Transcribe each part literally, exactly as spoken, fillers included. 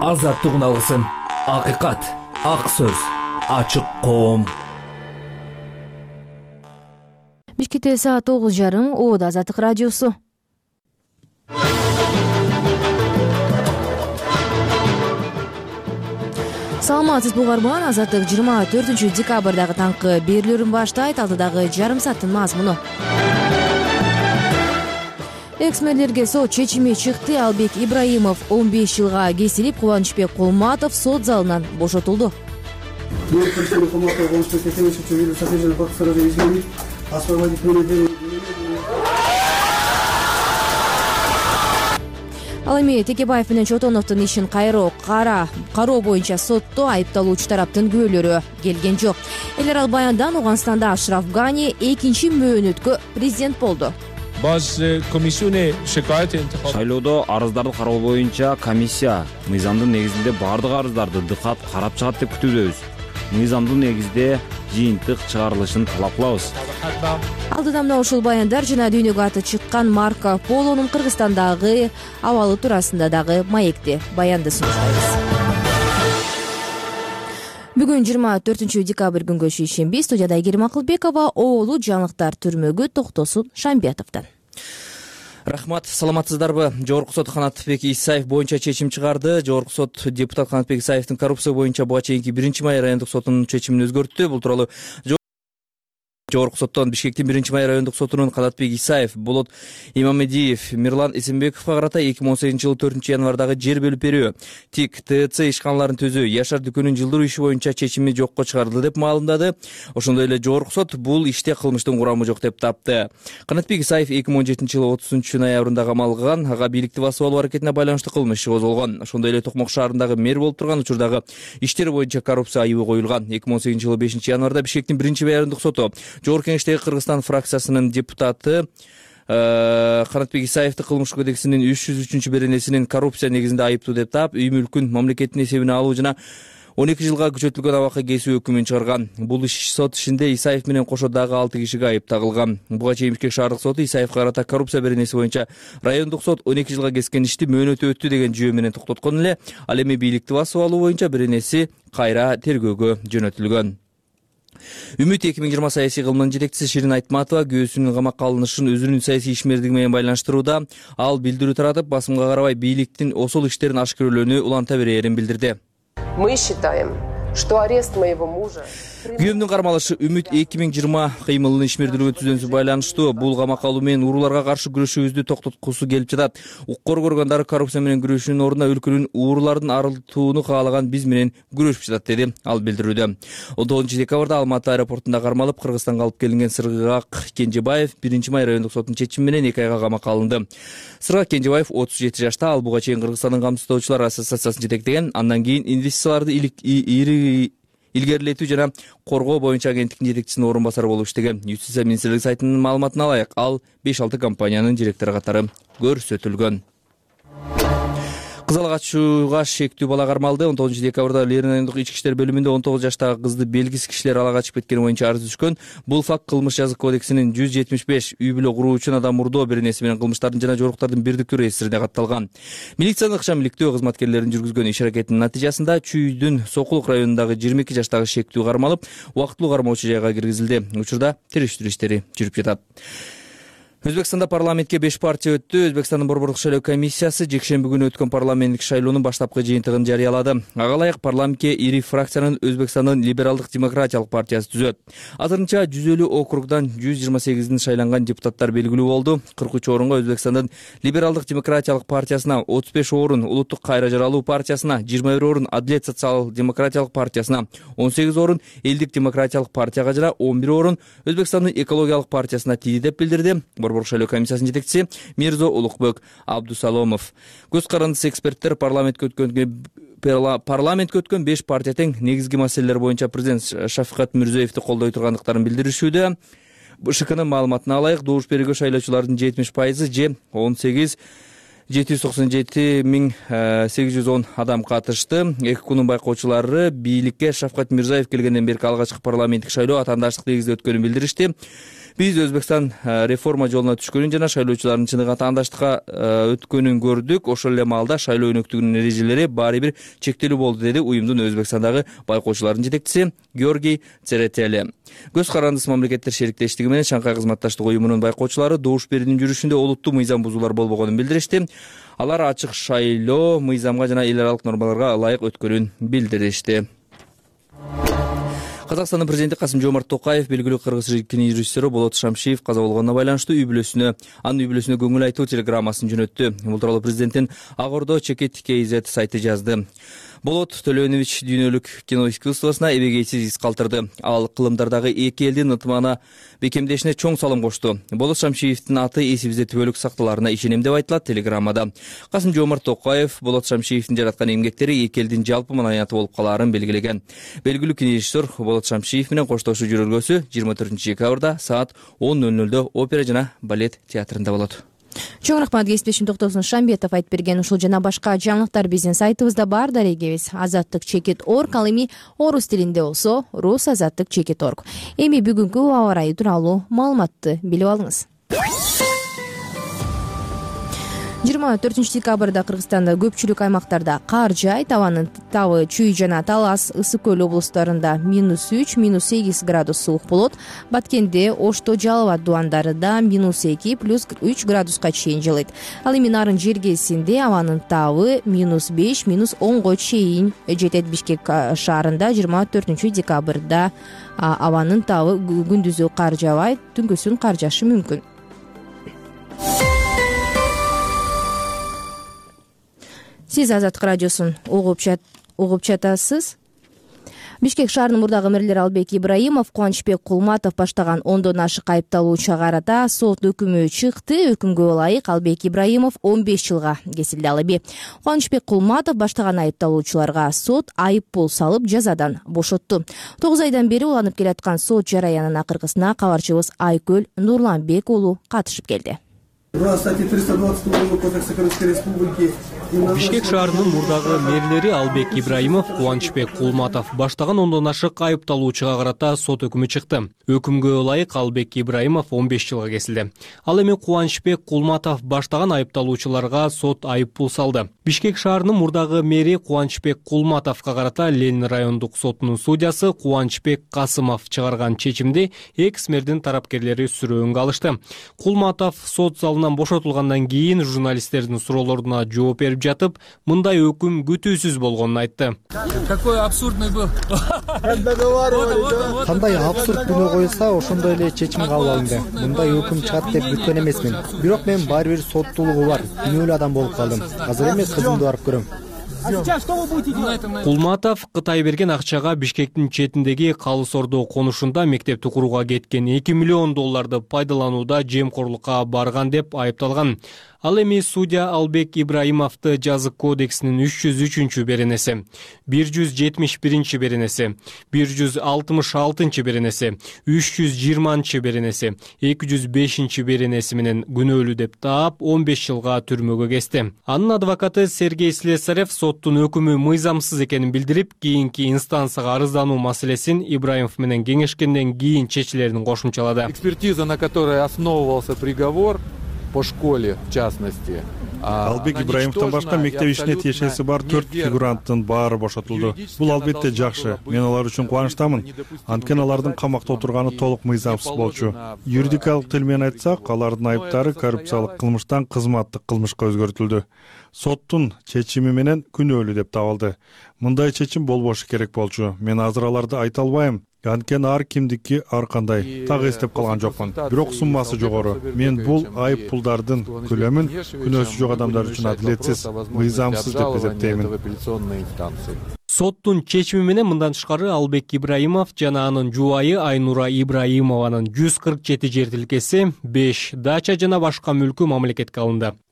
азаттык алсын. Акыйкат, ак сөз, ачык коом. Бишкекте саат тогуз жарым. Оода Азаттык радиосу. Саламатсызбы угарман. Азаттык жыйырма төртүнчү декабрдагы таңкы берүүлөрүн баштайт. Алдыдагы жарым сааттын мазмуну. Экс-мэрлерге сот чечими чыкты. Албек Ибраимов он беш жылга кесилип, Кубанычбек Кулматов сот залынан бошотулду. Ал эми Текебаев менен Чотоновдун ишин кайроо кара кароо боюнча сотто айыпталуучу тараптын күбөлөрү келген жок. Элер ал баяндан Ауганстанда Ашраф Гани экинчи мөөнөткө президент болду. Шайлоодо арыздарды кароо боюнча комиссия мыйзамдын негизинде бардык арыздарды дыкат карап чыгат деп күтүүбүз. Мыйзамдын негизде жыйынтык чыгарылышын талап кылабыз. Алдыда мына ушул баяндар жана дүйнөгө аты чыккан Марко Полонун Кыргызстандагы абалы туурасында дагы маекти баянды сунуштайбыз. Бүгүн жыйырма төртүнчү декабрь күнгө шейшемби. Студияда Айгерим Акылбекова, оолу жаңылыктар түрмөгү токтосун Шамбиятовдон. Рахмат, саламатсыздарбы? Жогорку сот Канатбек Исаев боюнча чечим чыгарды. Жогорку сот депутат Канатбек Исаевдин коррупция боюнча буга чейинки биринчи май райондук сотунун чечимин өзгөрттү. Бул тууралуу Жогорку соттон Бишкектин биринчи май райондук сотунун Канатбек Исаев, Болот Имамедиев, Мирлан Эсенбековго карата эки миң он сегизинчи жылы төртүнчү январдагы жер бөлүп берүү, ТИК, ТЦ ишканаларын түзүү, Яшар дүкөнүн жылдыруу иши боюнча чечими жокко чыгарылды деп маалымдады. Ошондой эле Жогорку сот бул иште кылмыштын курамы жок деп тапты. Канатбек Исаев эки миң он жетинчи жылы отузунчу ноябрында камалган, ага бийликти басып алуу аракетине байланыштуу кылмыш иши козголгон. Ошондой эле Токмок шаарындагы мэр болуп турган учурдагы иштер боюнча коррупция айыбы коюлган. эки миң он сегизинчи жылы бешинчи январда Бишкектин биринчи райондук соту Жогорку Кеңештеги Кыргызстан фракциясынын депутаты Канатбек Исаевди кылмыш кодексинин үч жүз үчүнчү беренесинин коррупция негизинде айыптуу деп таап, үй мүлкүн мамлекеттин эсебине алуу жана он эки жылга күчөтүлгөн абакка кесүү өкүмүн чыгарган. Бул иш сот ишинде Исаев менен кошо дагы алты кишиге айып тагылган. Буга чейин Бишкек шаардык соту Исаевга карата коррупция беренеси боюнча райондук сот он эки жылга кескен ишти мөөнөтү өттү деген жүйө менен токтоткон эле. Ал эми бийликти басып алуу боюнча беренеси кайра тергөөгө жөнөтүлгөн. Үмүт эки миң жыйырма саясий кылымынын жетекчиси Ширин Айтматова күбөсүнүн камакка алынышын өзүнүн саясий ишмердиги менен байланыштырууда. Ал билдирүү таратып, басымга карабай бийликтин осул иштерин ашкерелөөнү уланта берээрин билдирди. Мы считаем, что арест моего мужа... Күйөөмдүн кармалышы Үмүт эки миң жыйырма кыймылынын ишмердүүлүгү түзүүсү байланыштуу. Бул камакка алуу менен ууруларга каршы күрөшүүбүздү токтоткусу келип жатат. Укук органдары коррупция менен күрөшүүнүн ордуна өлкөнүн уурулардын арылтууну каалаган биз менен күрөшүп жатат, деди ал билдирүүдө. он тогузунчу декабрда Алматы аэропортунда кармалып, Кыргызстанга алып келинген Сыргак Кенжебаев биринчи май райондук сотунун чечими менен эки айга камакка алынды. Сыргак Кенжебаев отуз жети жашта. Ал буга чейин Кыргызстандын камсыздоочулар ассоциациясын жетектеген, андан кийин инвестицияларды ири илгерилетүү жана коргоо боюнча агенттиктин жетекчисинин орун басары болуп иштеген. Юстиция министрлиги сайтынын маалыматына алайык, ал беш алты компаниянын директору катары көрсөтүлгөн. Кызыл качууга шектүү бала кармалды. он тогузунчу декабрда Лерин райондук ички иштер бөлүмүндө он тогуз жаштагы кызды белгисиз кишилер ала качып кеткени боюнча арыз түшкөн. Бул факт кылмыш жазык кодексинин жүз жетимиш беш үй бүлө куруу үчүн адам урдоо беренеси менен кылмыштардын жана жоруктардын бирдиктүү реестрине катталган. Милициянын ыкчам иликтөө кызматкерлеринин жүргүзгөн иш аракетинин натыйжасында Чүйдүн Сокулук районундагы жыйырма эки жаштагы шектүү кармалып, убактылуу кармоочу жайга киргизилди. Учурда териштирүү иштери жүрүп жатат. Өзбекстанда парламентке беш партия өттү. Өзбекстандын Борбордук шайлоо комиссиясы жекшемби күнү өткөн парламенттик шайлоонун баштапкы жыйынтыгын жарыялады. Ага ылайык парламентке ири фракциянын Өзбекстандын либералдык демократиялык партиясы түзөт. Азырынча жүз элүү округдан жүз жыйырма сегиздин шайланган депутаттар белгилүү болду. кырк үч орунга Өзбекстандын либералдык демократиялык партиясына, отуз беш орун Улуттук кайра жаралуу партиясына, жыйырма бир орун Адилет социал демократиялык партиясына, он сегиз орун Элдик демократиялык партияга жана он бир орун Өзбекстандын экологиялык партиясына тийди деп билдирди Борбордук шайлоо комиссиясынын жетекчиси Мирзо Улукбек Абдусаломов. Көз карандысы эксперттер парламентке өткөн парламентке өткөн беш партия тең негизги маселелер боюнча президент Шафкат Мирзиёевди колдой тургандыктарын билдиришүүдө. ШКнын маалыматына алайык, добуш берүүгө шайлоочулардын жетимиш пайызы же он сегиз жети жүз токсон жети миң сегиз жүз он адам катышты. Эки күнүн байкоочулары бийликке Шафкат Мирзиёев келгенден берки алгачкы парламенттик шайлоо атаандаштык негизде өткөнүн билдиришти. Биз Өзбекстан реформа жолуна түшкөнүн жана шайлоочулардын чыныгы таандаштыкка өткөнүн көрдүк. Ошол эле маалда шайлоо өнөктүгүнүн эрежелери баары бир чектелүү болду, деди уюмдун Өзбекстандагы байкоочулардын жетекчиси Георгий Церетели. Көз карандысыз мамлекеттер шериктештиги менен Шанхай кызматташтык уюмунун байкоочулары добуш берүүнүн жүрүшүндө олуттуу мыйзам бузуулар болбогонун билдиришти. Алар ачык шайлоо мыйзамга жана эл аралык нормаларга ылайык өткөнүн билдиришти. Казакстандын президенти Касым-Жомарт Токаев белгилүү кыргыз кинорежиссеру Болот Шамшиев каза болгонуна байланыштуу үй бүлөсүнө анын үй бүлөсүнө көңүл айтуу телеграммасын жөнөттү. Бул тууралуу президенттин Ак Ордо Чекит Кейзет сайты жазды. Болот Төлөнович дүйнөлүк кино искусствосуна эбегейсиз из калтырды. Ал кылымдардагы эки элдин ынтымагына бекемдешине чоң салым кошту. Болот Шамшиевдин аты эсибизде түбөлүк сакталарына ишенем деп айтылат телеграммада. Касым-Жомарт Токаев Болот Шамшиевдин жараткан эмгектери эки элдин жалпы маданияты болуп калаарын белгилеген. Белгилүү кинорежиссер Болот Шамшиев менен коштошуу жүрөлгөсү жыйырма төртүнчү декабрда саат он ноль нолдо опера жана балет театрында болот. Чоң рахмат, кесиптешим Токтосун Шамбетов айтып берген ушул жана башка жаңылыктар биздин сайтыбызда бар. Дарегебиз азаттык чекит орг, ал эми орус тилинде болсо рус азаттык чекит орг. Эми бүгүнкү аба ырайы тууралуу маалыматты билип алыңыз. жыйырма төртүнчү декабрда Кыргызстанда көпчүлүк аймактарда кар жаайт. Абанын табы Чүй жана Талас, Ысык көл облустарында минус үч, минус сегиз градус суук болот. Баткенде, Ошто, Жалал Абад дубандарында минус эки, плюс үч градуска чейин жылыйт. Ал эми Нарын жергесинде абанын табы минус беш, минус онго чейин жетет. Бишкек шаарында жыйырма төртүнчү декабрда абанын табы күндүзү кар жаабайт, түнкүсүн кар жаашы мүмкүн. Сиз Азаттык радиосун угуп жатасыз. Бишкек шаарынын мурдагы мэрилери Албек Ибраимов, Кубанычбек Кулматов баштаган ондон ашык айыпталуучуга карата сот өкүмү чыкты. Өкүмгө ылайык Албек Ибраимов он беш жылга кесилди. Ал эми Кубанычбек Кулматов баштаган айыпталуучуларга сот айып пул салып жазадан бошотту. тогуз айдан бери уланып келаткан сот жараянына Кыргызстана кабарчыбыз Айкөл Нурланбек уулу катышып келди. Бишкек шаарынын мурдагы мэрлери Албек Ибраимов, Кубанычбек Кулматов баштаган ондон ашык айыпталуучуга карата сот өкүмү чыкты. Өкүмгө ылайык Албек Ибраимов он беш жылга кесилди. Ал эми Кубанычбек Кулматов баштаган айыпталуучуларга сот айып пул салды. Бишкек шаарынын мурдагы мэри Кубанычбек Кулматовго карата Ленин райондук сотунун судьясы Кубанычбек Касымов чыгарган чечимди экс мэрдин тарапкерлери сүрөөнгө алышты. Кулматов сот залынан бошотулгандан кийин журналисттердин суроолоруна жооп берип жатып, мындай өкүм күтүүсүз болгонун айтты. Какой абсурдный был. Кандай абсурд күнөө койса, ошондой эле чечим кабыл алынды. Мындай өкүм чыгат деп күткөн эмесмин. Бирок мен баары бир соттуулугу бар. Күнөөлүү адам болуп калдым. Азыр эмес кызымды барып көрөм. Кулматов Кытай берген акчага Бишкектин четиндеги Калыс Ордо конушунда мектепти курууга кеткен эки миллион долларды пайдаланууда жемкорлукка барган деп айыпталган. Ал эми судья Албек Ибраимовду жазык кодексинин үч жүз үчүнчү беренеси, бир жүз жетимиш биринчи беренеси, бир жүз алтымыш алтынчы беренеси, үч жүз жыйырманчы беренеси, эки жүз бешинчи беренеси менен күнөөлүү деп таап он беш жылга түрмөгө кести. Анын адвокаты Сергей Слесарев соттун өкүмү мыйзамсыз экенин билдирип, кийинки инстанцияга арыздануу маселесин Ибраимов менен кеңешкенден кийин чечилерин кошумчалады. Экспертиза, на которой основывался приговор по школе, в частности. Албек Ибраимовдон башка мектеп ишине тиешеси бар төрт фигуранттын баары бошотулду. Бул албетте жакшы. Мен алар үчүн кубанычтамын. Анткени алардын камакта отурганы толук мыйзамсыз болчу. Юридикалык тил менен айтсак, алардын айыптары коррупциялык кылмыштан кызматтык кылмышка өзгөртүлдү. Соттун чечими менен күнөөлүү деп табылды. Мындай чечим болбошу керек болчу. Мен азыр аларды айта албайм. Анткени ар кимдики ар кандай. Так эстеп калган жокмун. Бирок суммасы жогору. Мен бул айып пулдардын көлөмүн күнөөсү жок адамдар үчүн адилетсиз, мыйзамсыз деп эсептеймин. Соттун чечими менен мындан тышкары Албек Ибраимов жана анын жубайы Айнура Ибраимованын жүз кырк жети жер тилкеси, беш дача жана башка мүлкү мамлекетке алынды.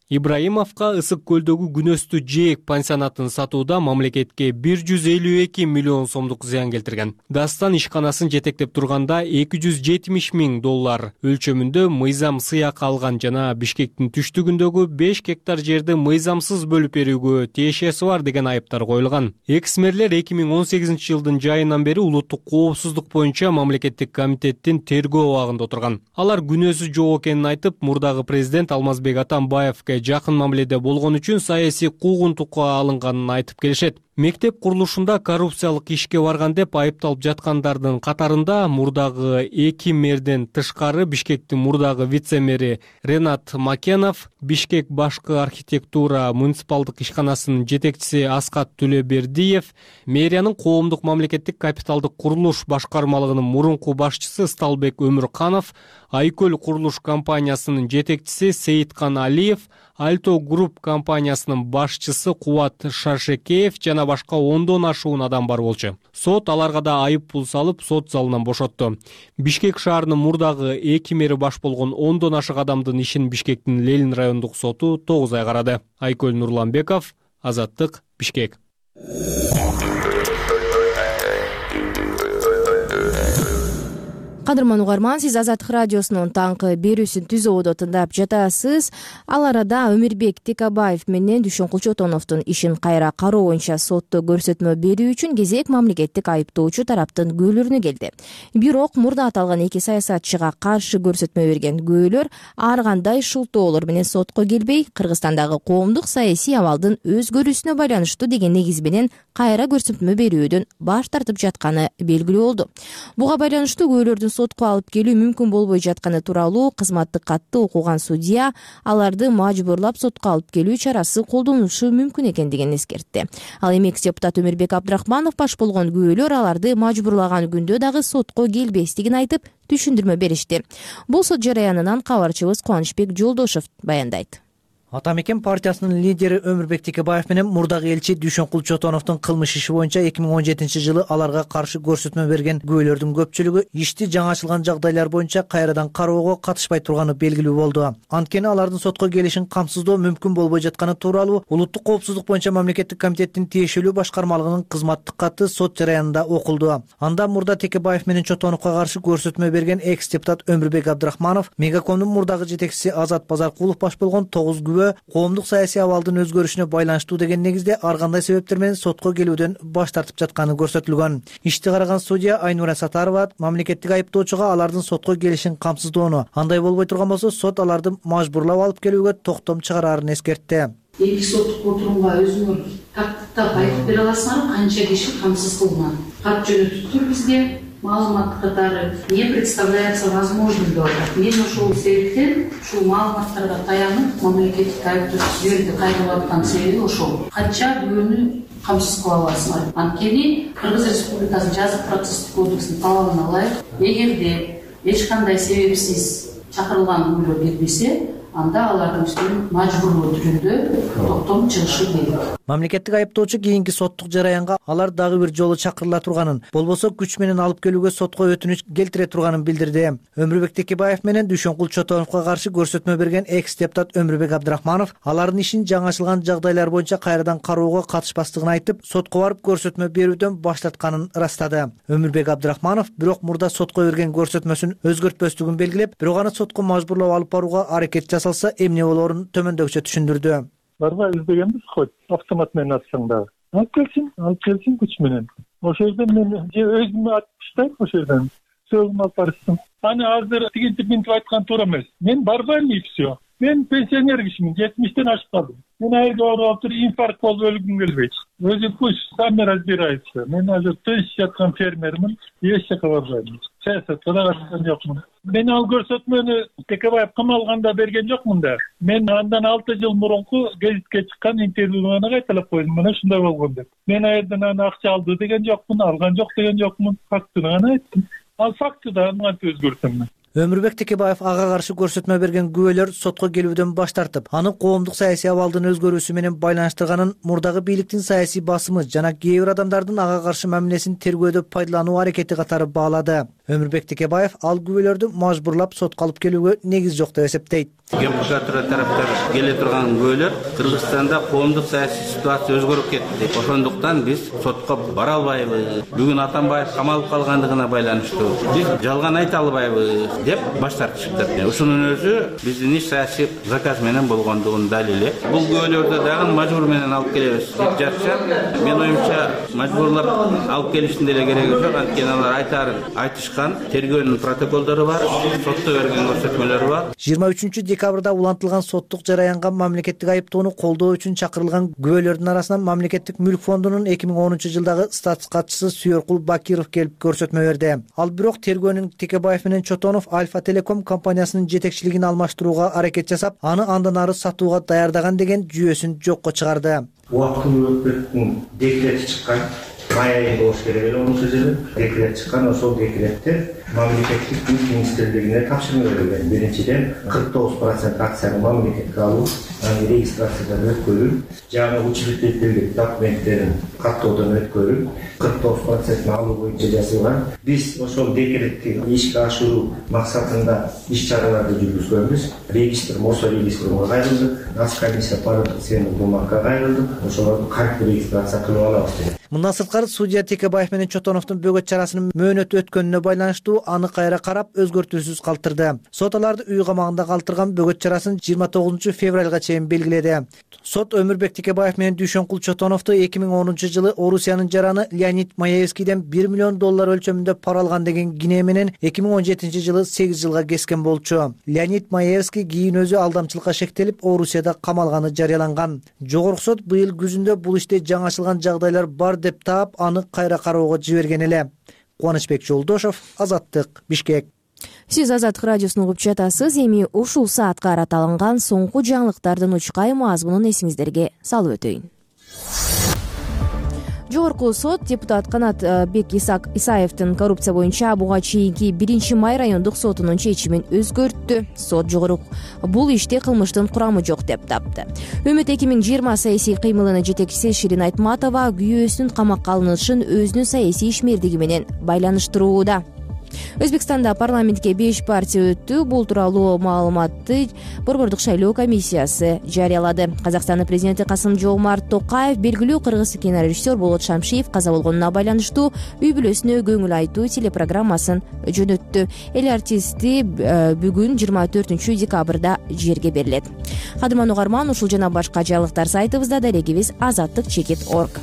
Ибраимовго ысык көлдөгү күнөстүү жээк пансионатын сатууда мамлекетке бир жүз элүү эки миллион сомдук зыян келтирген. Дастан ишканасын жетектеп турганда эки жүз жетимиш миң доллар өлчөмүндө мыйзам сыяк алган жана Бишкектин түштүгүндөгү беш гектар жерди мыйзамсыз бөлүп берүүгө тиешеси бар деген айыптар коюлган. Экс-мэрлер эки миң он сегизинчи жылдын жайынан бери улуттук коопсуздук боюнча мамлекеттик комитеттин тергөө абагында отурган. Алар күнөөсү жок экенин айтып, мурдагы президент Алмазбек Атамбаевге жакын мамиледе болгон үчүн саясий куугунтукка алынганын айтып келишет. Мектеп курулушунда коррупциялык ишке барган деп айыпталып жаткандардын катарында мурдагы эки мэрден тышкары Бишкектин мурдагы вице-мэри Ренат Макенов, Бишкек башкы архитектура муниципалдык ишканасынын жетекчиси Аскат Төлөбердиев, мэриянын коомдук мамлекеттик капиталдык курулуш башкармалыгынын мурунку башчысы Сталбек Өмүрканов, Айкөл курулуш компаниясынын жетекчиси Сейиткан Алиев, Альто Групп компаниясынын башчысы Кубат Шаршекеев жана башка ондон ашуун адам бар болчу. Сот аларга да айып пул салып, сот залынан бошотту. Бишкек шаарынын мурдагы эки мэри баш болгон ондон ашык адамдын ишин Бишкектин Ленин райондук соту тогуз ай карады. Айкөл Нурланбеков, Азаттык, Бишкек. Кадырман угарман, сиз Азаттык радиосунун таңкы берүүсүн түзөөдө тыңдап жатасыз. Ал арада Өмүрбек Текебаев менен Дүйшөнкул Чотоновдун ишин кайра кароо боюнча сотто көрсөтмө берүү үчүн кезек мамлекеттик айыптоочу тараптын күбөлөрүнө келди. Бирок мурда аталган эки саясатчыга каршы көрсөтмө берген күбөлөр ар кандай шылтоолор менен сотко келбей, Кыргызстандагы коомдук саясий абалдын өзгөрүүсүнө байланыштуу деген негиз менен кайра көрсөтмө берүүдөн баш тартып жатканы белгилүү болду. Буга байланыштуу күбөлөрдүн сотко алып келүү мүмкүн болбой жатканы тууралуу кызматтык катты окуган судья аларды мажбурлап сотко алып келүү чарасы колдонулушу мүмкүн экендигин эскертти. Ал эми экс-депутат Өмүрбек Абдрахманов баш болгон күбөлөр аларды мажбурлаган күндө дагы сотко келбестигин айтып, түшүндүрмө беришти. Бул сот жараянынан кабарчыбыз Кубанычбек Жолдошов баяндайт. Ата мекен партиясынын лидери Өмүрбек Текебаев менен мурдагы элчи Дүйшөнкул Чотоновдун кылмыш иши боюнча эки миң он жетинчи жылы аларга каршы көрсөтмө берген күбөлөрдүн көпчүлүгү ишти жаңачылган жагдайлар боюнча кайрадан кароого катышпай турганы белгилүү болду. Анткени алардын сотко келишин камсыздоо мүмкүн болбой жатканы тууралуу улуттук коопсуздук боюнча мамлекеттик комитеттин тиешелүү башкармалыгынын кызматтык каты сот жараянында окулду. Анда мурда Текебаев менен Чотоновго каршы көрсөтмө берген экс-депутат Өмүрбек Абдрахманов, Мегакомдун мурдагы жетекчиси Азат Базаркулов баш болгон тогуз күбө коомдук саясий абалдын өзгөрүшүнө байланыштуу деген негизде ар кандай себептер менен сотко келүүдөн баш тартып жатканы көрсөтүлгөн. Ишти караган судья Айнура Сатарова мамлекеттик айыптоочуга алардын сотко келишин камсыздоону, андай болбой турган болсо сот аларды мажбурлап алып келүүгө токтом чыгарарын эскертти. Эки соттук отурумга өзүңөр тактап айтып бере аласыңарбы, канча киши камсыз кылган? Кат жөнөтүптүр бизге. Маалымат катары не представляется возможным деп атат. Мен ошол себептен ушул маалыматтарга таянып мамлекеттик айыптоочу кайрылып аткан себеби ошол. Канча күбөнү камсыз кыла аласыңар? Анткени Кыргыз Республикасынын жазык процесстик кодексинин талабына ылайык, эгерде эч кандай себепсиз чакырылган күбөлөр кетпесе, анда алардын үстүнөн мажбурлоо түрүндө токтом чыгышы керек. Мамлекеттик айыптоочу кийинки соттук жараянга алар дагы бир жолу чакырыла турганын, болбосо күч менен алып келүүгө сотко өтүнүч келтире турганын билдирди. Өмүрбек Текебаев менен Дүйшөнкул Чотоновго каршы көрсөтмө берген экс-депутат Өмүрбек Абдрахманов алардын ишин жаңачылган жагдайлар боюнча кайрадан кароого катышпастыгын айтып, сотко барып көрсөтмө берүүдөн баш тартканын ырастады. Өмүрбек Абдрахманов бирок мурда сотко берген көрсөтмөсүн өзгөртпөстүгүн белгилеп, бирок аны сотко мажбурлап алып барууга аракет жасалса эмне болоорун төмөндөгүчө түшүндүрдү. Барбай издегенбиз хоть автомат менен атсаң дагы. Алып келсин, алып келсин күч менен. Ошол жерден мен же өзүмө атыштайм, ошол жерден сөөгүмө алып барыштым. Аны азыр тигинтип минтип айткан туура эмес. Мен барбайм и все. Мен пенсионер кишимин, жетимиштен ашып калдым. Мен айылда ооруп туруп инфаркт болуп өлгүм келбейт. Өзү пусть сами разбираются. Мен азыр тыныч жаткан фермермин, эч жака барбайм. Саясатка да катышкан жокмун. Мен ал көрсөтмөнү Текебаев камалганда берген жокмун да. Мен андан алты жыл мурунку гезитке чыккан интервьюну кайталап койдум. Мына ушундай болгон деп. Мен айылдан аны акча алды деген жокмун, алган жок деген жокмун. Фактыны гана айттым. Ал факты да кантип өзгөртөм. Өмүрбек Текебаев ага каршы көрсөтмө берген күбөлөр сотко келүүдөн баш тартып, аны коомдук саясий абалдын өзгөрүүсү менен байланыштырганын, мурдагы бийликтин саясий басымы жана кээ бир адамдардын ага каршы мамилесин тергөөдө пайдалануу аракети катары баалады. Өмүрбек Текебаев ал күбөлөрдү мажбурлап сотко алып келүүгө негиз жок деп эсептейт. Генпрокуратура тараптар келе турган күбөлөр Кыргызстанда коомдук саясий ситуация өзгөрүп кетти. Ошондуктан биз сотко бара албайбыз. Бүгүн Атамбаев камалып калгандыгына байланыштуу биз жалган айта албайбыз деп баш тартышыптыр. Ушунун өзү биздин иш саясий заказ менен болгондугунун далили. Бул күбөлөрдү дагы мажбур менен алып келебиз деп жатышат. Мен оюмча мажбурлап алып келиштин деле кереги жок. Анткени алар айтарын айтышкан, тергөөнүн протоколдору бар, сотто берген көрсөтмөлөрү бар. жыйырма үчүнчү декабрда улантылган соттук жараянга мамлекеттик айыптоону колдоо үчүн чакырылган күбөлөрдүн арасынан мамлекеттик мүлк фондунун эки миң онунчу жылдагы статус катчысы Сүйөркул Бакиров келип көрсөтмө берди. Ал бирок тергөөнүн Текебаев менен Чотонов Альфа Телеком компаниясынын жетекчилигин алмаштырууга аракет жасап, аны андан ары сатууга даярдаган деген жүйөсүн жокко чыгарды. Убактылуу өкмөттүн декрети чыккан. Май айында болуш керек эле онун сөзү. Декрет чыккан, ошол декретте мамлекеттик мүлк министрлигине тапшырма берилген. Биринчиден кырк тогуз процент акцияны мамлекетке алуу, аны регистрациядан өткөрүү, жаңы учредительдик документтерин каттоодон өткөрүү, кырк тогуз процентин алуу боюнча жазылган. Биз ошол декретти ишке ашыруу максатында иш чараларды жүргүзгөнбүз. Регистр МОСО регистрине кайрылдык, Наз комиссия параценттик бумагага кайрылдык. Ошолорду кантип регистрация кылып алабыз деп. Мындан сырткары судья Текебаев менен Чотоновдун бөгөт чарасынын мөөнөтү өткөнүнө байланыштуу аны кайра карап өзгөртүүсүз калтырды. Сот аларды үй камагында калтырган бөгөт чарасын жыйырма тогузунчу февралга чейин белгиледи. Сот Өмүрбек Текебаев менен Дүйшөнкул Чотоновду эки миң онунчу жылы Орусиянын жараны Леонид Маевскийден бир миллион доллар өлчөмүндө пара алган деген кинээ менен эки миң он жетинчи жылы сегиз жылга кескен болчу. Леонид Маевский кийин өзү алдамчылыкка шектелип Орусияда камалганы жарыяланган. Жогорку сот быйыл күзүндө бул иште жаңачылган жагдайлар бар деп таап, аны кайра кароого жиберген эле. Кубанычбек Жолдошов, Азаттык, Бишкек. Сиз Азаттык радиосун угуп жатасыз. Эми ушул саатка араталган соңку жаңылыктардын учкай мазмунун эсиңиздерге салып өтөйүн. Жогорку сот депутат Канатбек Исаевдин коррупция боюнча буга чейинки биринчи май райондук сотунун чечимин өзгөрттү. Сот жогору бул иште кылмыштын курамы жок деп тапты. Үмүт эки миң жыйырма саясий кыймылынын жетекчиси Ширин Айтматова күйөөсүнүн камакка алынышын өзүнүн саясий ишмердиги менен байланыштырууда. Өзбекстанда парламентке беш партия өттү. Бул тууралуу маалыматты Борбордук шайлоо комиссиясы жарыялады. Казакстандын президенти Касым-Жомарт Токаев белгилүү кыргыз кинорежиссер Болот Шамшиев каза болгонуна байланыштуу үй бүлөсүнө көңүл айтуу телепрограммасын жөнөттү. Эл артисти бүгүн жыйырма төртүнчү декабрда жерге берилет. Кадырман угарман, ушул жана башка жаңылыктар сайтыбызда, дарегибиз азаттык чекит точка орг.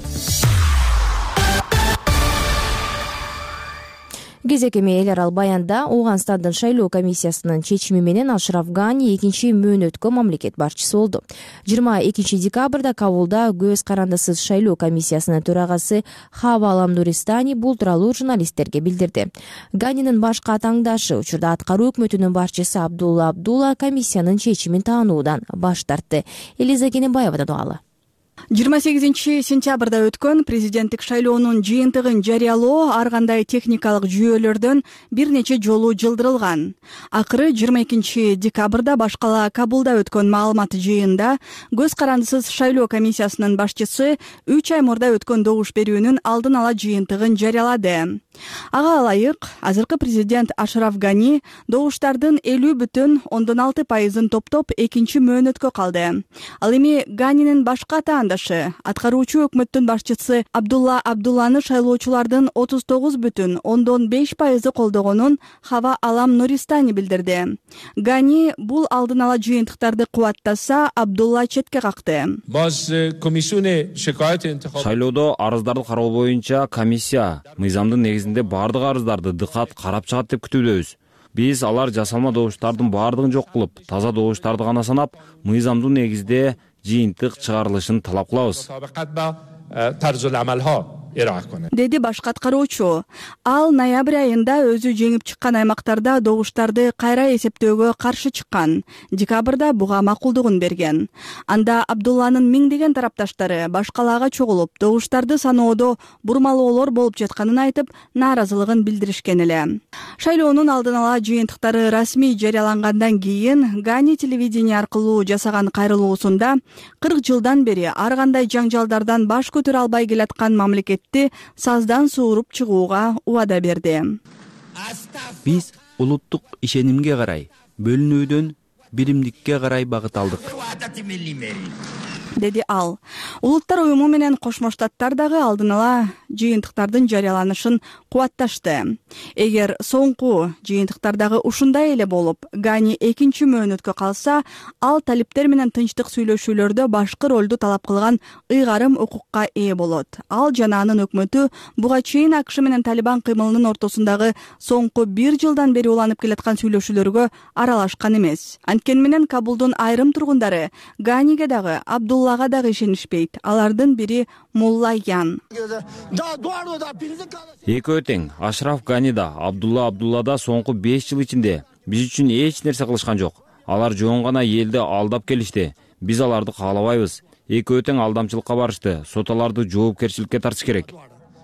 Кезек эми эл арал баянда Ооганстандын шайлоо комиссиясынын чечими менен Ашраф Гани экинчи мөөнөткө мамлекет башчысы болду. жыйырма экинчи декабрда Кабулда көз карандысыз шайлоо комиссиясынын төрагасы Хава Алам Нуристани бул тууралуу журналисттерге билдирди. Ганинин башка таңдашы учурда аткаруу өкмөтүнүн башчысы Абдулла Абдулла комиссиянын чечимин таануудан баш тартты. Элиза Кенебаевадан угалы. жыйырма сегизинчи сентябрда өткөн президенттик шайлоонун жыйынтыгын жарыялоо ар кандай техникалык жүйөлөрдөн бир нече жолу жылдырылган. Акыры жыйырма экинчи декабрда башкала Кабулда өткөн маалымат жыйынында көз карандысыз шайлоо комиссиясынын башчысы үч ай мурда өткөн добуш берүүнүн алдын ала жыйынтыгын жарыялады. Ага ылайык, азыркы президент Ашраф Гани добуштардын элүү бүтүн ондон алты пайызын топтоп экинчи мөөнөткө калды. Ал эми Ганинин башка таңдашы, аткаруучу өкмөттүн башчысы Абдулла Абдулланы шайлоочулардын отуз тогуз бүтүн ондон беш пайызы колдогонун Хава Алам Нуристани билдирди. Гани бул алдын ала жыйынтыктарды кубаттаса, Абдулла четке какты. Шайлоодо арыздарды кароо боюнча комиссия мыйзамдын негизинде бардык арыздарды дыкат карап чыгат деп күтүүбүз. Биз алар жасалма добуштардын бардыгын жок кылып, таза добуштарды гана санап, мыйзамдуу негизде жыйынтык чыгарылышын талап кылабыз. деди башкы аткаруучу. Ал ноябрь айында өзү жеңип чыккан аймактарда добуштарды кайра эсептөөгө каршы чыккан. Декабрда буга макулдугун берген. Анда Абдулланын миңдеген тарапташтары башкалаага чогулуп, добуштарды саноодо бурмалоолор болуп жатканын айтып, нааразылыгын билдиришкен эле. Шайлоонун алдын ала жыйынтыктары расмий жарыялангандан кийин Гани телевидение аркылуу жасаган кайрылуусунда кырк жылдан бери ар кандай жаңжалдардан баш көтөрө албай келаткан мамлекет саздан сууруп чыгууга убада берди. Биз улуттук ишенимге карай, бөлүнүүдөн биримдикке карай багыт алдык, деди ал. Улуттар уюму менен Кошмо Штаттар дагы алдын ала жыйынтыктардын жарыяланышын кубатташты. Эгер соңку жыйынтыктардагы ушундай эле болуп, Гани экинчи мөөнөткө калса, ал талиптер менен тынчтык сүйлөшүүлөрдө башкы ролду талап кылган ыйгарым укукка ээ болот. Ал жана анын өкмөтү буга чейин АКШ менен Талибан кыймылынын ортосундагы соңку бир жылдан бери уланып келаткан сүйлөшүүлөргө аралашкан эмес. Анткени менен Кабулдун айрым тургундары Ганиге дагы, Абдуллага дагы ишенишпейт. Алардын бири Мулла Ян. Экөө тең, Ашраф Гани да, Абдулла Абдулла да соңку беш жыл ичинде биз үчүн эч нерсе кылышкан жок. Алар жоон гана элди алдап келишти. Биз аларды каалабайбыз. Экөө тең алдамчылыкка барышты. Сот аларды жоопкерчиликке тартыш керек.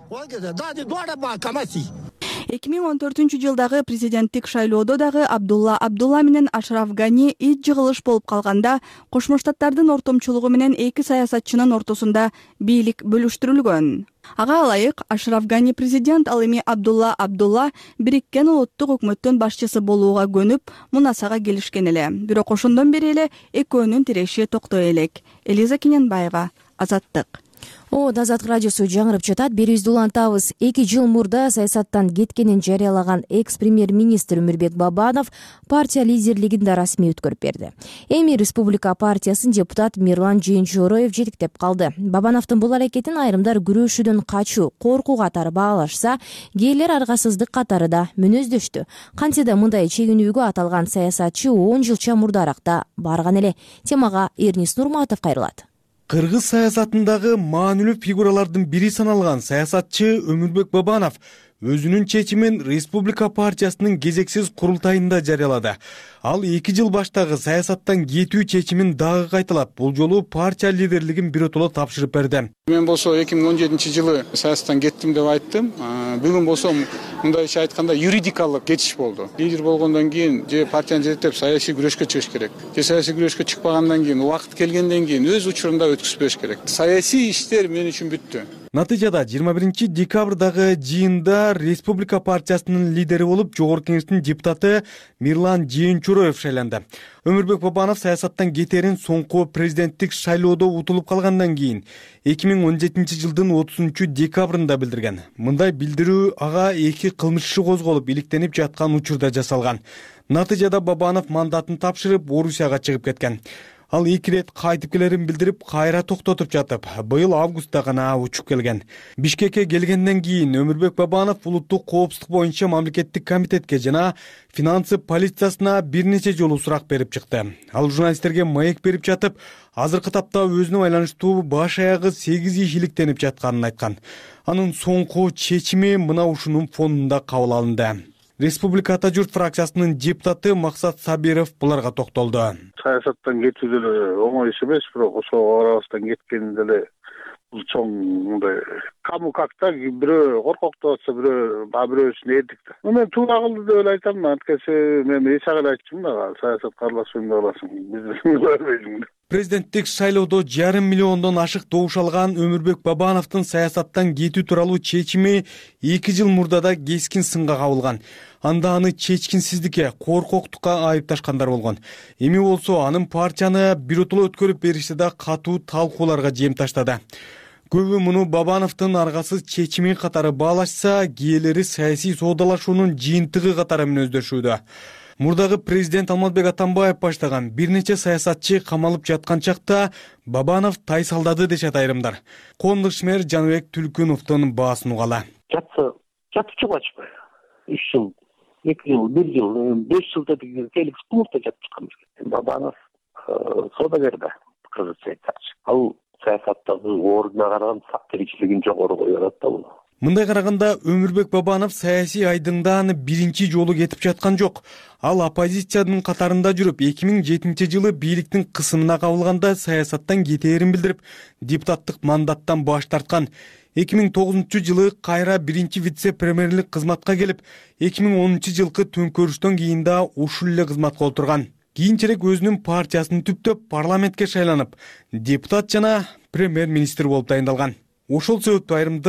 эки миң он төртүнчү жылдагы президенттик шайлоодо дагы Абдулла Абдулла менен Ашраф Гани ит жыгылыш болуп калганда, Кошмо Штаттардын ортомчулугу менен эки саясатчынын ортосунда бийлик бөлүштүрүлгөн. Ага ылайык Ашраф Гани президент, ал эми Абдулла Абдулла бириккен улуттук өкмөттүн башчысы болууга көнүп, мунасага келишкен эле. Бирок ошондон бери эле экөөнүн тиреши токтой элек. Элиза Кененбаева, Азаттык. О, Азаттык радиосу жаңырып жатат. Берүүбүздү улантабыз. эки жыл мурда саясаттан кеткенин жарыялаган экс-премьер-министр Өмүрбек Бабанов партия лидерлигин да расмий өткөрүп берди. Эми Республика партиясын депутат Мирлан Жыйынчороев жетиктеп калды. Бабановдун бул аракетин айрымдар күрөшүүдөн качуу, коркуу катары баалашса, кээрлер аргасыздык катары да мүнөздөштү. Кантсе да мындай чегинүүгө аталган саясатчы он жылча мурдаракта барган эле. Темага Эрнис Нурматов кайрылат. Кыргыз саясатындагы маанилүү фигуралардын бири саналган саясатчы Өмүрбек Бабанов өзүнүн чечимин Республика партиясынын кезексиз курултайында жарыялады. Ал эки жыл баштагы саясаттан кетүү чечимин дагы кайталап, бул жолу партия лидерлигин биротоло тапшырып берди. Мен болсо эки миң он жетинчи жылы саясаттан кеттим деп айттым. Бүгүн болсо мындайча айтканда юридикалык кетиш болду. Лидер болгондон кийин же партияны жетектеп саясий күрөшкө чыгыш керек. Же саясий күрөшкө чыкпагандан кийин, убакыт келгенден кийин өз учурунда өткүзбөш керек. Саясий иштер мен үчүн бүттү. Натыйжада жыйырма биринчи декабрдагы жыйында Республика партиясынын лидери болуп, Жогорку Кеңештин депутаты Мирлан Жыйынчороев шайланды. Өмүрбек Бабанов саясаттан кетерин соңку президенттик шайлоодо утулуп калгандан кийин эки миң он жетинчи жылдын отузунчу декабрында билдирген. Мындай билдирүү ага эки кылмыш иши козголуп, иликтенип жаткан учурда жасалган. Натыйжада Бабанов мандатын тапшырып, Орусияга чыгып кеткен. Ал эки рет кайтып келерин билдирип, кайра токтотуп жатып, быйыл августта гана учуп келген. Бишкекке келгенден кийин Өмүрбек Бабанов улуттук коопсуздук боюнча мамлекеттик комитетке жана финансы полициясына бир нече жолу сурак берип чыкты. Ал журналисттерге маек берип жатып, азыркы тапта өзүнө байланыштуу баш аягы сегиз иш иликтенип жатканын айткан. Анын соңку чечими мына ушунун фонунда кабыл алынды. Республика Ата журт фракциясынын депутаты Максат Сабиров буларга токтолду. Саясаттан кетүү деле оңой иш эмес, бирок ошого арабыздан кеткен деле бул чоң мындай каму какта бирөө коркоктоп атса, бирөө бирөөсүн эрдик да. Мен туура кылды деп эле айтам, анткени мен эсак эле айттым да, саясатка аралашпайм деп аласың. Биз көрбөйдүң. Президенттик шайлоодо жарым миллиондон ашык добуш алган Өмүрбек Бабановдун саясаттан кетүү тууралуу чечими эки жыл мурда да кескин сынга кабылган. Анда аны чечкинсиздикке, коркоктукка айыпташкандар болгон. Эми болсо анын партияны биротоло өткөрүп беришти да катуу талкууларга жем таштады. Көбү муну Бабановдун аргасыз чечими катары баалашса, кээрлери саясий соодалашуунун жыйынтыгы катары мүнөздөшүүдө. Мурдагы президент Алмазбек Атамбаев баштаган бир нече саясатчы камалып жаткан чакта Бабанов тайсалдады дешет айрымдар. Коомдук ишмер Жаныбек Түлкүновдун баасын угала. Жатса, жатып чыгачпы. үч жыл, эки жыл, бир жыл, беш жылда келип клубта жатып чыккан. Бабанов соодагер да, кыргыз саясатчы. Ал саясаттагы ордуна караган тиричилигин жогору коюп атат да бул. Мындай караганда Өмүрбек Бабанов саясий айдыңдан биринчи жолу кетип жаткан жок. Ал оппозициянын катарында жүрүп, эки миң жетинчи жылы бийликтин кысымына кабылганда саясаттан кетээрин билдирип, депутаттык мандаттан баш тарткан. эки миң тогузунчу жылы кайра биринчи вице-премьерлик кызматка келип, эки миң онунчу жылкы төңкөрүштөн кийин да ушул эле кызматка отурган. Кийинчерээк өзүнүн партиясын түптөп парламентке шайланып, депутат жана премьер-министр болуп дайындалган. Ошол себептүү айрымдар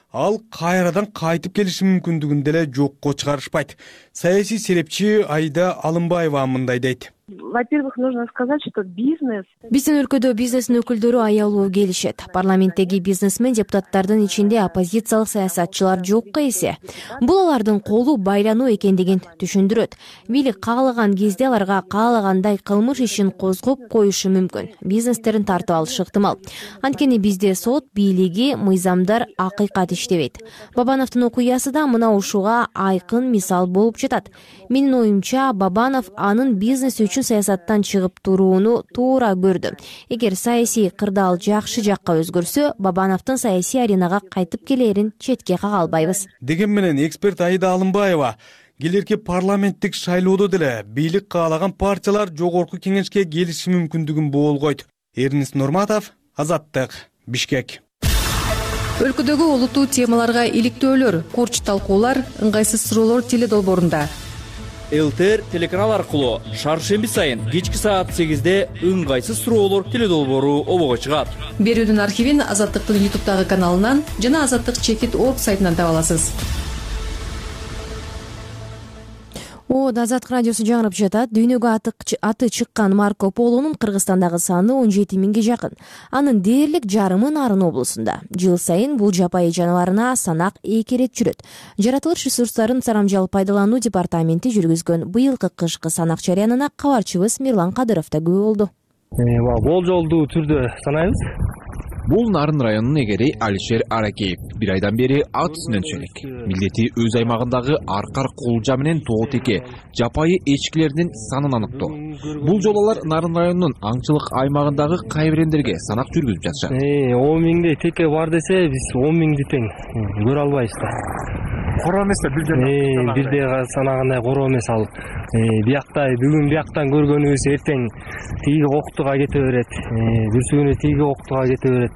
ал кайрадан кайтып келиши мүмкүндүгүн деле жокко чыгарышпайт. Саясий серепчи Аида Алымбаева мындай дейт. Во-первых, нужно сказать, что бизнес... Биздин өлкөдө бизнестин өкүлдөрү аялуу келишет. Парламенттеги бизнесмен депутаттардын ичинде оппозициялык саясатчылар жокко эсе. Бул алардын колу байлануу экендигин түшүндүрөт. Бийлик каалаган кезде аларга каалагандай кылмыш ишин козгоп коюшу мүмкүн. Бизнестерин тартып алышы ыктымал. Анткени бизде сот бийлиги, мыйзамдар акыйкат иштебейт. Бабановдун окуясы да мына ушуга айкын мисал болуп жатат. Менин оюмча, Бабанов анын бизнес үчүн саясаттан чыгып турууну туура көрдү. Эгер саясий кырдаал жакшы жакка өзгөрсө, Бабановдун саясий аренага кайтып келерин четке кага албайбыз. Деген менен эксперт Аида Алымбаева келерки парламенттик шайлоодо деле бийлик каалаган партиялар жогорку кеңешке келиши мүмкүндүгүн боолгойт. Эрнис Нурматов, Азаттык, Бишкек. Өлкөдөгү олуттуу темаларга иликтөөлөр, курч талкуулар, ыңгайсыз суроолор теледолбоорунда. ЛТР телеканал аркылуу шаршемби сайын кечки саат сегизде ыңгайсыз суроолор теледолбоору обого чыгат. Берүүнүн архивин Азаттыктын ютубтагы каналынан жана Азаттык чекит орг сайтынан таба аласыз. О, Азаттык радиосу жаңырып жатат. Дүйнөгө аты чыккан Марко Полонун Кыргызстандагы саны он жети миңге жакын. Анын дээрлик жарымы Нарын облусунда. Жыл сайын бул жапайы жаныбарына санак эки ирет жүрөт. Жаратылыш ресурстарын сарамжал пайдалануу департаменти жүргүзгөн быйылкы кышкы санак чарянына кабарчыбыз Мирлан Кадыров да күбө болду. Болжолдуу түрдө санайбыз. Бул Нарын районунун эгери Алишер Аракеев бир айдан бери ат үстүнөн түшөлөк. Милдети өз аймагындагы Аркар Кулжа менен Тоотеке жапайы эчкилердин санын аныктоо. Бул жолу алар Нарын районунун аңчылык аймагындагы кайбирендерге санак жүргүзүп жатышат. он миңдей теке бар десе, биз он миңди тең көрө албайбыз да. Короо эмес да, бирден бирде санагандай короо эмес ал. Биякта бүгүн бияктан көргөнүбүз эртең тиги октуга кете берет. Бүрсү күнү тиги октуга кете берет.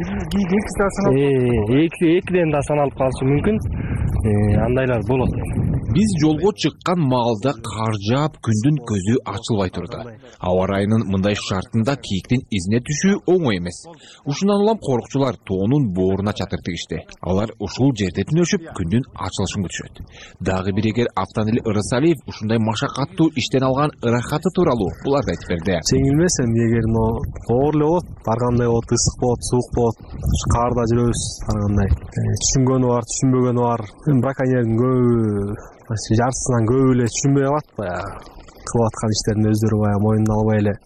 Экиден да саналып калышы мүмкүн. Андайлар болот. Биз жолго чыккан маалда кар жаап, күндүн көзү ачылбай турду. Аба ырайынын мындай шартында кийиктин изине түшүү оңой эмес. Ушундан улам корукчулар тоонун бооруна чатыр тигишти. Алар ушул жерде түнөшүп, күндүн ачылышын күтүшөт. Дагы бир эгер Автанил Ырысалиев ушундай машакаттуу иштен алган ырахаты тууралуу буларды айтып берди. Жеңилмес эми эгер оор эле болот, баргандай болот, ысык болот, суук болот, карда жүрөбүз, баргандай. Түшүнгөнү бар, түшүнбөгөнү бар. Браконьердин көбү жартысынан көбү эле түшүнбөй калат, баягы кылып аткан иштерин өздөрү баягы моюнуна албай эле.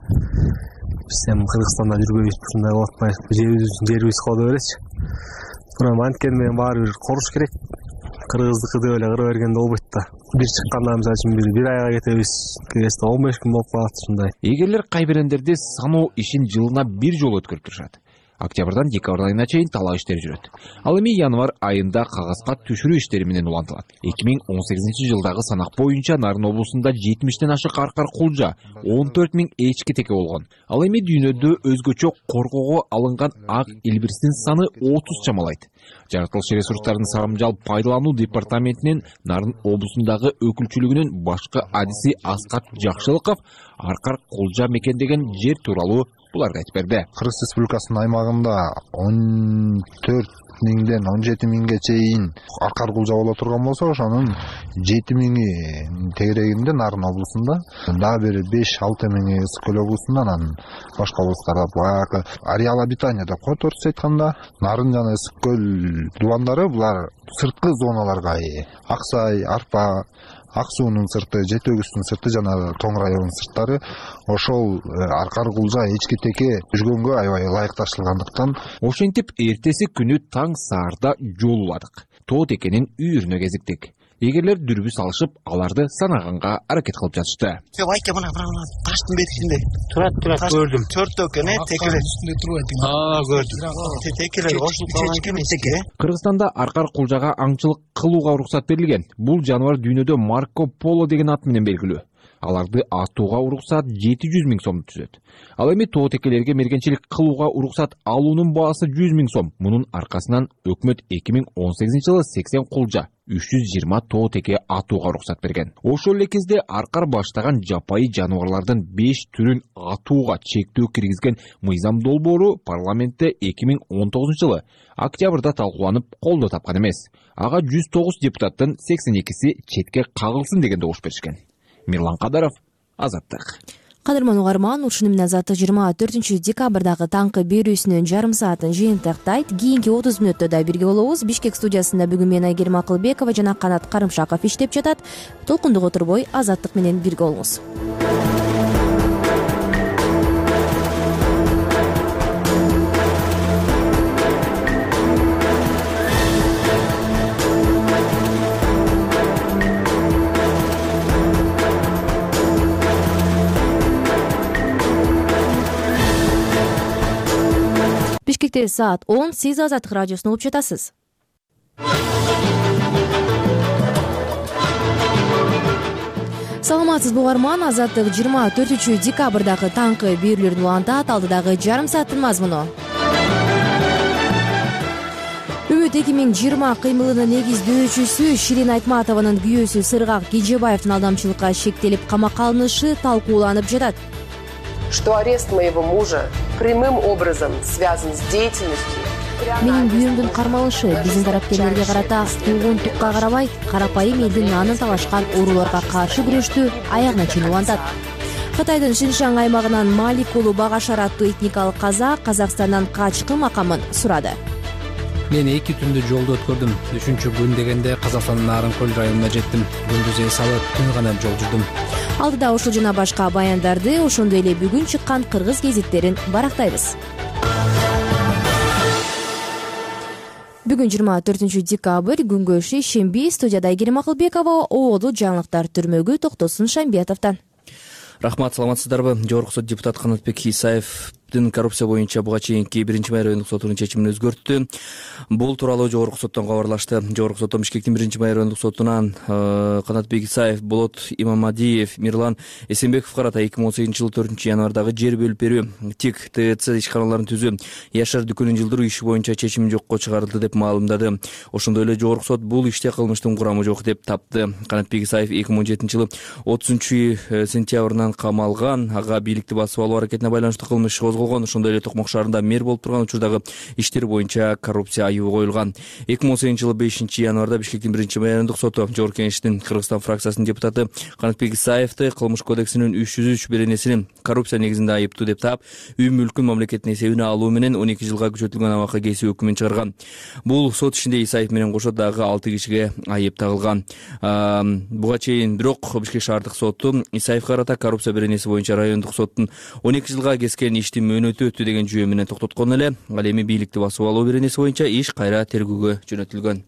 Биз эми Кыргызстанда жүрбөйбүз, ушундай кылып атпайбыз, жерибиз жерибиз кыла беречи. Бирок анткени менен баары бир коруш керек. Кыргыздыкы деп эле кыра бергенде болбойт да. Бир чыкканда мисалы үчүн бир бир айга кетебиз, келесиде он беш күн болуп калат ушундай. Эгерлер кайбирендерди саноо ишин жылына бир жолу өткөрүп турушат. Октябрдан декабрь айына чейин талаа иштери жүрөт. Ал эми январь айында кагазга түшүрүү иштери менен улантылат. эки миң он сегизинчи жылдагы санак боюнча Нарын облусунда жетимиштен ашык Аркар Кулжа, он төрт миң эчки теке болгон. Ал эми дүйнөдө өзгөчө коргоого алынган ак илбирстин саны отуз чамалайт. Жаратылыш ресурстарын сарамжал пайдалануу департаментинин Нарын облусундагы өкүлчүлүгүнүн башкы адиси Аскат Жакшылыков Аркар Кулжа мекендеген жер тууралуу буларга айтып берди. Кыргыз Республикасынын аймагында он төрт миңден он жети миңге чейин Аркар Кулжа боло турган болсо, ошонун жети миңи тегерегинде Нарын облусунда, дагы бир беш алты миңи Ысык Көл облусунда, анан башка облустарда баягы ареал обитания деп коет орусча айтканда. Нарын жана Ысык Көл дубандары булар сырткы зоналарга ээ. Аксай, Арпа, Ак суунун сырты, Жети Өгүздүн сырты жана Тоң районунун сырттары ошол Аркар Кулжа эчки теке жүргөнгө аябай ылайыкташылгандыктан ошентип эртеси күнү таң саарда жол уладык. Тоотекенин үйүрүнө кезиктик. Эгерлер дүрбү салышып, аларды санаганга аракет кылып жатышты. Айке мына мына таштын бетинде турат турат көрдүм. Төртөө экен, текелер үстүндө туруп атты. Аа, көрдүм. Текелер ошол калган экен теке. Кыргызстанда Аркар Кулжага аңчылык кылууга уруксат берилген. Бул жаныбар дүйнөдө Марко Поло деген ат менен белгилүү. Аларды атууга уруксат жети жүз миң сом түзөт. Ал эми тоотекелерге мергенчилик кылууга уруксат алуунун баасы жүз миң сом. Мунун аркасынан өкмөт эки миң он сегизинчи жылы сексен кулжа, үч жүз жыйырма тоо теке атууга уруксат берген. Ошол эле кезде аркар баштаган жапайы жаныбарлардын беш түрүн атууга чектөө киргизген мыйзам долбоору парламентте эки миң он тогузунчу жылы октябрда талкууланып колдоо тапкан эмес. Ага жүз тогуз депутаттын сексен экиси четке кагылсын деген добуш беришкен. Мирлан Кадаров, Азаттык. Кадырман угарман, ушуну менен Азаттык жыйырма төртүнчү декабрдагы таңкы берүүсүнүн жарым саатын жыйынтыктайт. Кийинки отуз мүнөттө да бирге болобуз. Бишкек студиясында бүгүн мен Айгерим Акылбекова жана Канат Карымшаков иштеп жатат. Толкундук отурбой Азаттык менен бирге болуңуз. Бишкекте саат он, сиз Азаттык радиосун угуп жатасыз. Саламатсызбы угарман, Азаттык жыйырма төртүнчү декабрдагы таңкы берүүлөрүн улантат. Алдыдагы жарым сааттын мазмуну. Үмүт эки миң жыйырма кыймылынын негиздөөчүсү Ширин Айтматованын күйөөсү Сыргак Кежебаевдин алдамчылыкка шектелип камакка алынышы талкууланып жатат. Что арест моего мужа прямым образом связан с деятельностью. Менин күйөөмдүн кармалышы биздин тарапкерлерге карата туугун тукка карабай, карапайым элдин нанын талашкан урууларга каршы күрөштү аягына чейин улантат. Кытайдын Шиншан аймагынан Малик уулу Багашар аттуу этникалык казак Казакстандан качкы макамын сурады. Мен эки түндү жолдо өткөрдүм. Үчүнчү күн дегенде Казакстандын Нарынкөл районуна жеттим. Күндүз эс алып, түн гана жол жүрдүм. Алдыда ушул жана башка баяндарды, ошондой эле бүгүн чыккан кыргыз гезиттерин барактайбыз. Бүгүн жыйырма төртүнчү декабрь, күнгө шейшемби. Студияда Айгерим Акылбекова, оолу жаңылыктар түрмөгү Токтосун Шамбиятовдон. Рахмат, саламатсыздарбы? Жогорку сот депутат Канатбек Исаевдин коррупция боюнча буга чейинки биринчи май райондук сотунун чечимин өзгөрттү. Бул тууралуу Жогорку соттон кабарлашты. Жогорку соттон Бишкектин биринчи май райондук сотунан Канатбек Исаев, Болот Имамадиев, Мирлан Эсенбеков карата эки миң он сегизинчи жылы төртүнчү январдагы жер бөлүп берүү, ТИК ТЭЦ ишканаларын түзүү, Яшар дүкөнүн жылдыруу иши боюнча чечим жокко чыгарылды деп маалымдады. Ошондой эле Жогорку сот бул иште кылмыштын курамы жок деп тапты. Канатбек Исаев эки миң он жетинчи жылы отузунчу сентябрынан камалган, ага бийликти басып алуу аракетине байланыштуу кылмыш иши козголгон. Ошондой эле Токмок шаарында мэр болуп турган учурдагы иштер боюнча коррупция айыбы коюлган. эки миң он сегизинчи жылы бешинчи январда Бишкектин биринчи май райондук соту Жогорку Кеңештин Кыргызстан фракциясынын депутаты Канатбек Исаевди Кылмыш кодексинин үч жүз үч беренесинин коррупция негизинде айыптуу деп таап, үй мүлкүн мамлекеттин эсебине алуу менен он эки жылга күчөтүлгөн абакка кесүү өкүмүн чыгарган. Бул сот ишинде Исаев менен кошо дагы алты кишиге айып тагылган. Буга чейин бирок Бишкек шаардык соту Исаевге карата коррупция беренеси боюнча райондук соттун он эки жылга кескен иштин мөөнөтү өттү деген жүйө менен токтоткон эле. Ал эми бийликти басып алуу беренеси боюнча иш кайра тергөөгө жөнөтүлгөн.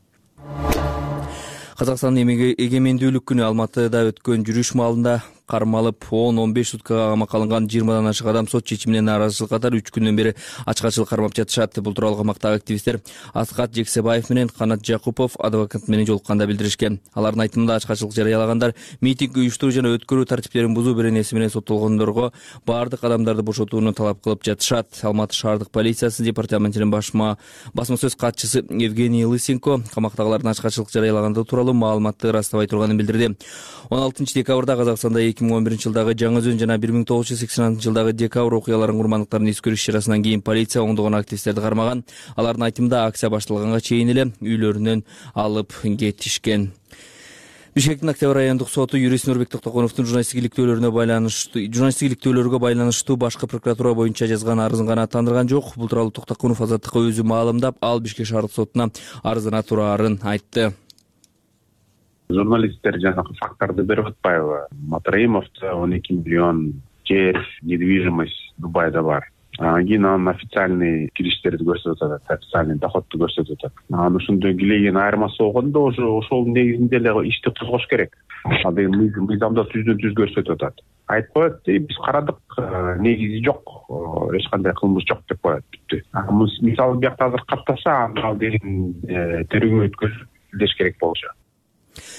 Казакстандын эгемендүүлүк күнү Алматыда өткөн жүрүш маалында кармалып он он беш суткага камакка алынган жыйырмадан ашык адам сот чечимине нааразычылык катары үч күндөн бери ачкачылык кармап жатышат. Бул тууралуу камактагы активисттер Аскат Жексебаев менен Канат Жакупов адвокат менен жолукканда билдиришкен. Алардын айтымында ачкачылык жарыялагандар митинг уюштуруу жана өткөрүү тартиптерин бузуу беренеси менен соттолгондорго баардык адамдарды бошотууну талап кылып жатышат. Алматы шаардык полициясы департаментинин басма басма сөз катчысы Евгений Лысенко камактагылардын ачкачылык жарыялагандыгы тууралуу маалыматты ырастабай турганын билдирди. он алтынчы декабрда Казакстанда эки миң он биринчи жылдагы Жаңы Өзөн жана бир миң тогуз жүз сексен алтынчы жылдагы декабрь окуяларынын курмандыктарын эскерүү иш-чарасынан кийин полиция оңдогон активисттерди кармаган. Алардын айтымында акция башталганга чейин эле үйлөрүнөн алып кетишкен. Бишкектин Октябрь райондук соту юрист Нурбек Токтогоновдун журналисттик иликтөөлөрүнө байланыштуу журналисттик иликтөөлөргө байланыштуу башкы прокуратура боюнча жазган арызын канааттандырган жок. Бул тууралуу Токтогонов Азаттыкка өзү маалымдап, ал Бишкек шаардык сотуна арызына тураарын айтты. Журналисттер жанагы факттарды берип атпайбы? Матраимовдо он эки миллион жер, недвижимость Дубайда бар. Кийин анын официальный кириштерди көрсөтүп атат, официальный доходду көрсөтүп атат. Анан ошондой килеген айырмасы болгондо ошо ошол негизинде эле ишти козгош керек. Ал деген мыйзамда түздөн түз көрсөтүп атат. Айтып коет, биз карадык, негизи жок, эч кандай кылмыш жок деп коет, бүттү. Мисалы биякта азыр каттаса, ал деген тергөө өткөзүп деш керек болчу.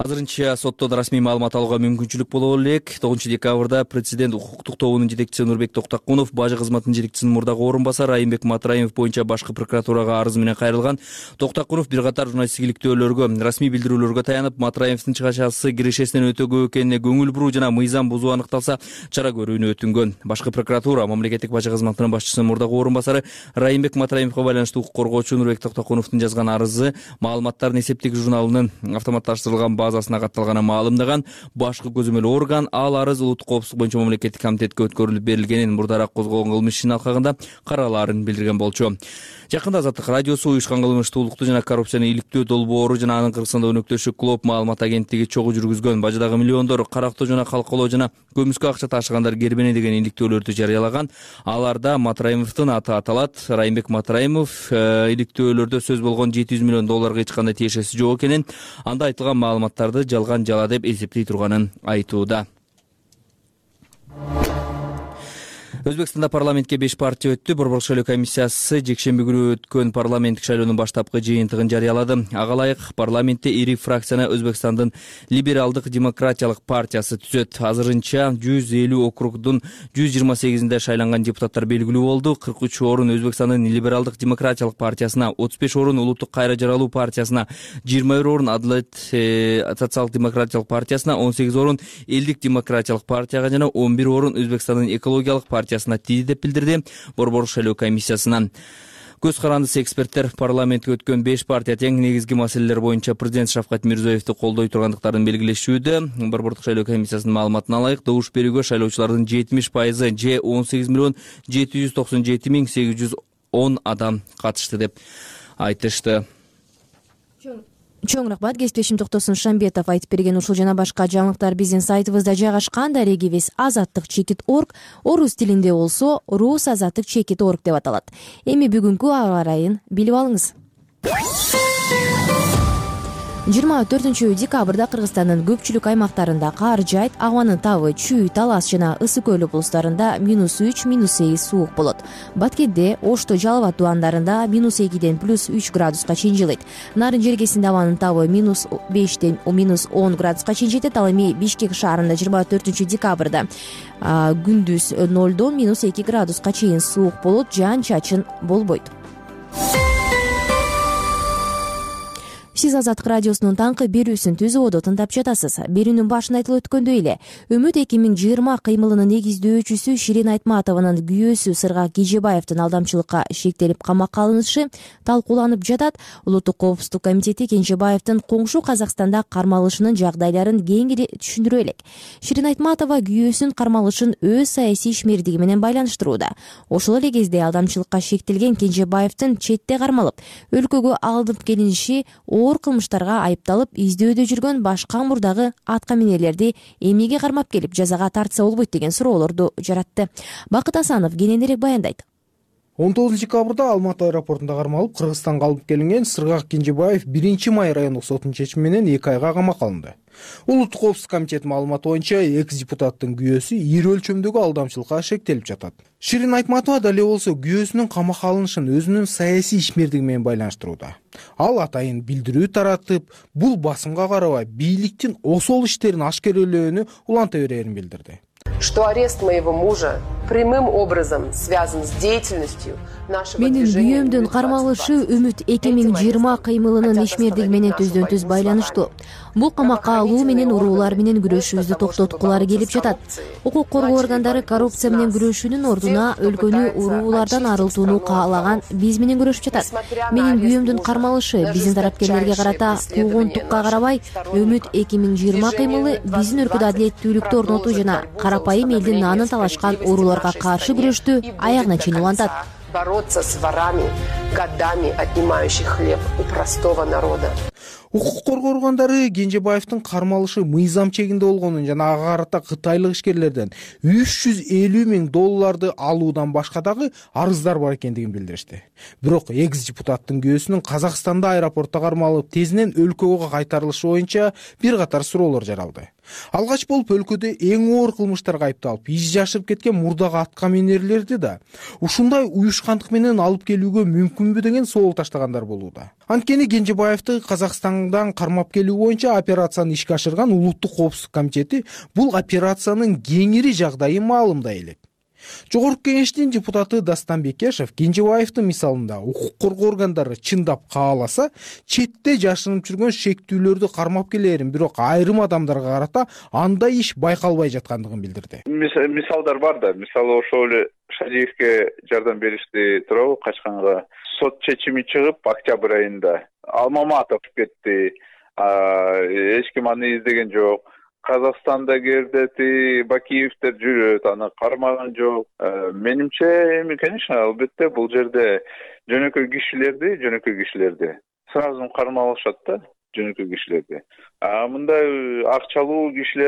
азырынча соттон расмий маалымат алууга мүмкүнчүлүк боло элек. тогузунчу декабрда президент укуктук тобунун жетекчиси Нурбек Токтакунов бажы кызматынын жетекчисинин мурдагы орун басары Райымбек Матраимов боюнча башкы прокуратурага арыз менен кайрылган. Токтакунов бир катар журналисттик иликтөөлөргө, расмий билдирүүлөргө таянып, Матраимовдун чыгачасы кирешесинен өтө көп экенине көңүл буруу жана мыйзам бузуу аныкталса чара көрүүнү өтүнгөн. Башкы прокуратура мамлекеттик бажы кызматынын башчысынын мурдагы орун басары Райымбек Матраимовго байланыштуу укук коргоочу Нурбек Токтакуновдун жазган арызы маалыматтардын эсептик журналынын автоматташтырылган базасына катталганын маалымдаган. Башкы көзөмөл орган ал арыз улуттук коопсуздук боюнча мамлекеттик комитетке өткөрүлүп берилгенин, мурдараак козголгон кылмыш ишинин алкагында каралаарын билдирген болчу. Жакында Азаттык радиосу уюшкан кылмыштуулукту жана коррупцияны иликтөө долбоору жана анын Кыргызстанда өнөктөшү Клоп маалымат агенттиги чогуу жүргүзгөн бажыдагы миллиондор карактоо жана калкалоо жана көмүскө акча ташыгандар кербене деген иликтөөлөрдү жарыялаган. Аларда Матраимовдун аты аталат. Райымбек Матраимов иликтөөлөрдө сөз болгон жети жүз миллион долларга эч кандай тиешеси жок экенин, анда айтылган маалыматтарды жалган жала деп эсептей турганын айтууда. Өзбекстанда парламентке беш партия өттү. Борбордук шайлоо комиссиясы жекшемби күнү өткөн парламенттик шайлоонун баштапкы жыйынтыгын жарыялады. Ага ылайык парламентте ири фракцияны Өзбекстандын либералдык демократиялык партиясы түзөт. Азырынча жүз элүү округдун жүз жыйырма сегизинде шайланган депутаттар белгилүү болду. кырк үч орун Өзбекстандын либералдык демократиялык партиясына, отуз беш орун улуттук кайра жаралуу партиясына, жыйырма бир орун Адалет социалдык демократиялык партиясына, он сегиз орун Элдик демократиялык партияга жана он бир орун Өзбекстандын экологиялык партиясына тиди деп билдирди Борбордук шайлоо комиссиясынан. Көз карандысы эксперттер парламентке өткөн беш партия тең негизги маселелер боюнча президент Шавкат Мирзиёевди колдой тургандыктарын белгилешүүдө. Борбордук шайлоо комиссиясынын маалыматына ылайык, добуш берүүгө шайлоочулардын жетимиш пайызы же он сегиз миллион жети жүз токсон жети миң сегиз жүз он адам катышты деп айтышты. Чоң рахмат. Кесиптешим Токтосун Шамбетов айтып берген ушул жана башка жаңылыктар биздин сайтыбызда жайгашкан. Дарегибиз азаттык чекит точка орг, орус тилинде болсо рус азаттык чекит точка орг деп аталат. Эми бүгүнкү аба ырайын билип алыңыз. жыйырма төртүнчү декабрда Кыргызстандын көпчүлүк аймактарында кар жайт, абанын табы чүй, талас жана ысык көл облустарында минус үч, минус сегиз суук болот. Баткенде, Ошто, Жалал Абад тубандарында минус экиден плюс үч градуска чейин жылыйт. Нарын жергесинде абанын табы минус бештен минус он градуска чейин жетет. Ал эми Бишкек шаарында жыйырма төртүнчү декабрда күндүз нолдон минус эки градуска чейин суук болот, жаан чачын болбойт. Сиз Азаттык радиосунун таңкы берүүсүн түзүүдө тыңдап жатасыз. Берүүнүн башында айтылып өткөндөй эле, Үмүт эки миң жыйырма кыймылынын негиздөөчүсү Ширин Айтматованын күйөөсү Сыргак Кежебаевдин алдамчылыкка шектелип камакка алынышы талкууланып жатат. Улуттук коопсуздук комитети Кенжебаевдин коңшу Казакстанда кармалышынын жагдайларын кеңири түшүндүрө элек. Ширин Айтматова күйөөсүн кармалышын өз саясий ишмердиги менен байланыштырууда. Ошол эле кезде алдамчылыкка шектелген Кенжебаевдин четте кармалып, өлкөгө алынып келиниши оор кылмыштарга айыпталып издөөдө жүргөн башка мурдагы аткаминерлерди эмнеге кармап келип жазага тартса болбойт деген суроолорду жаратты. Бакыт Асанов кененирээк баяндайт. он тогузунчу декабрда Алматы аэропортунда кармалып, Кыргызстанга алып келинген Сыргак Кенжебаев биринчи май райондук сотунун чечими менен эки айга камакка алынды. Улуттук коопсуздук комитетинин маалыматы боюнча экс депутаттын күйөөсү ири өлчөмдөгү алдамчылыкка шектелип жатат. Ширин Айтматова дале болсо күйөөсүнүн камакка алынышын өзүнүн саясий ишмердиги менен байланыштырууда. Ал атайын билдирүү таратып, бул басымга карабай бийликтин осол иштерин ашкерелөөнү уланта берерин билдирди. Что арест моего мужа прямым образом связан с деятельностью нашего Менин движения күйөөмдүн кармалышы Үмүт эки миң жыйырма кыймылынын ишмердиги менен түздөн түз байланыштуу. Бул камакка алуу менен уруулар менен күрөшүүбүздү токтоткулары келип жатат. Укук коргоо органдары коррупция менен күрөшүүнүн ордуна өлкөнү уруулардан арылтууну каалаган биз менен күрөшүп жатат. Менин күйөөмдүн кармалышы биздин тарапкерлерге карата куугунтукка карабай, Үмүт эки миң жыйырма кыймылы биздин өлкөдө адилеттүүлүктү орнотуу жана карапайым элдин наанын талашкан урууларга каршы күрөштү аягына чейин улантат. Бороться с ворами, годами отнимающих хлеб у простого народа. Укук коргоо органдары Кенжебаевдин кармалышы мыйзам чегинде болгонун жана ага карата кытайлык ишкерлерден үч жүз элүү миң долларды алуудан башка дагы арыздар бар экендигин билдиришти. Бирок экс депутаттын күйөөсүнүн Казакстанда аэропортто кармалып, тезинен өлкөгө кайтарылышы боюнча бир катар суроолор жаралды. Алгач болуп өлкөдө эң оор кылмыштарга айыпталып, из жашырып кеткен мурдагы аткаминерлерди да ушундай уюшкандык менен алып келүүгө мүмкүнбү деген соол таштагандар болууда. Анткени Кенжебаевди Казакстандан кармап келүү боюнча операцияны ишке ашырган Улуттук коопсуздук комитети бул операциянын кеңири жагдайын маалымдай элек. Жогорку Кеңештин депутаты Дастан Бекешев Кенжебаевдин мисалында укук коргоо органдары чындап кааласа, четте жашырынып жүргөн шектүүлөрдү кармап келерин, бирок айрым адамдарга карата андай иш байкалбай жаткандыгын билдирди. Мисалдар бар да, мисалы ошол эле Шадиевке жардам беришти туурабы, качканга сот чечими чыгып октябрь айында Алмаматов кетти, эч ким аны издеген жок. Казакстанда Гердети, Бакиевдер жүрөт, аны кармаган жок. Менимче, эми, конечно, албетте бул жерде жөнөкөй кишилерди, жөнөкөй кишилерди сразу кармап алышат да, жөнөкөй кишилерди. А мындай акчалуу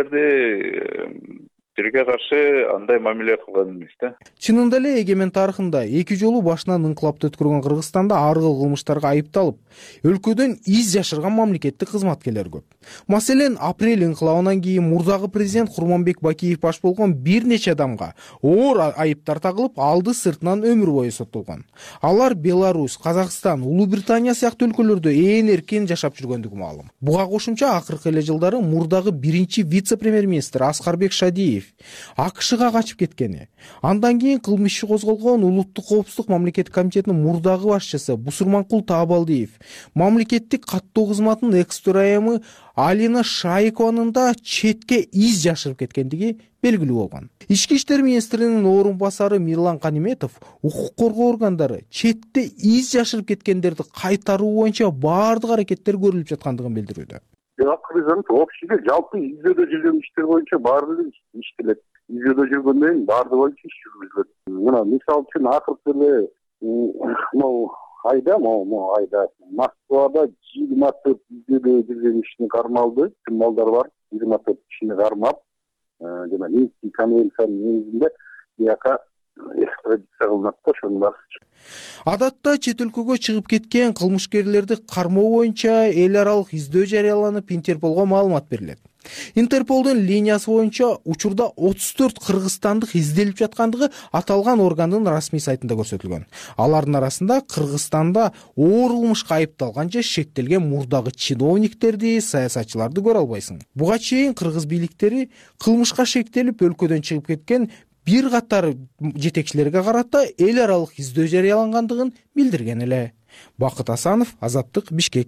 кишилерди тирге каршы андай мамиле кылган эмес да. Чынында эле эгемен тарыхында эки жолу башынан инкылапты өткөргөн Кыргызстанда ар кыл кылмыштарга айыпталып, өлкөдөн из жашырган мамлекеттик кызматкерлер көп. Маселен, апрель инкылабынан кийин мурдагы президент Курманбек Бакиев баш болгон бир нече адамга оор айыптар тагылып, алды сыртынан өмүр бою соттолгон. Алар Беларусь, Казакстан, Улуу Британия сыяктуу өлкөлөрдө ээн эркин жашап жүргөндүгү маалым. Буга кошумча акыркы эле жылдары мурдагы биринчи вице-премьер-министр Аскарбек Шадиев АКШга качып кеткени, андан кийин кылмыш иши козголгон Улуттук коопсуздук мамлекеттик комитетинин мурдагы башчысы Бусурманкул Таабалдиев, мамлекеттик каттоо кызматынын экс-төрайымы Алина Шайкованын да четке из жашырып кеткендиги белгилүү болгон. Ички иштер министринин орун басары Мирлан Каниметов укук коргоо органдары четте из жашырып кеткендерди кайтаруу боюнча баардык аракеттер көрүлүп жаткандыгын билдирүүдө. Президент общийде жалпы издөдө жүргөн иштер боюнча баардыгы иштелет. Издөдө жүргөндөн кийин баардыгы боюнча иш жүргүзүлөт. Мына мисал үчүн акыркы эле могу айда, могу айда Москвада жыйырма төрт издөдө жүргөн кишини кармалды. Малдар бар, жыйырма төрт кишини кармап, жана Минский конвенциянын негизинде бияка экстрадиция кылынат да, ошонун баары. Адатта чет өлкөгө чыгып кеткен кылмышкерлерди кармоо боюнча эл аралык издөө жарыяланып, Интерполго маалымат берилет. Интерполдун линиясы боюнча учурда отуз төрт кыргызстандык изделип жаткандыгы аталган органдын расмий сайтында көрсөтүлгөн. Алардын арасында Кыргызстанда оор кылмышка айыпталган же шектелген мурдагы чиновниктерди, саясатчыларды көрө албайсың. Буга чейин кыргыз бийликтери кылмышка шектелип өлкөдөн чыгып кеткен бир катар жетекчилерге карата эл аралык издөө жарыялангандыгын билдирген эле. Бакыт Асанов, Азаттык, Бишкек.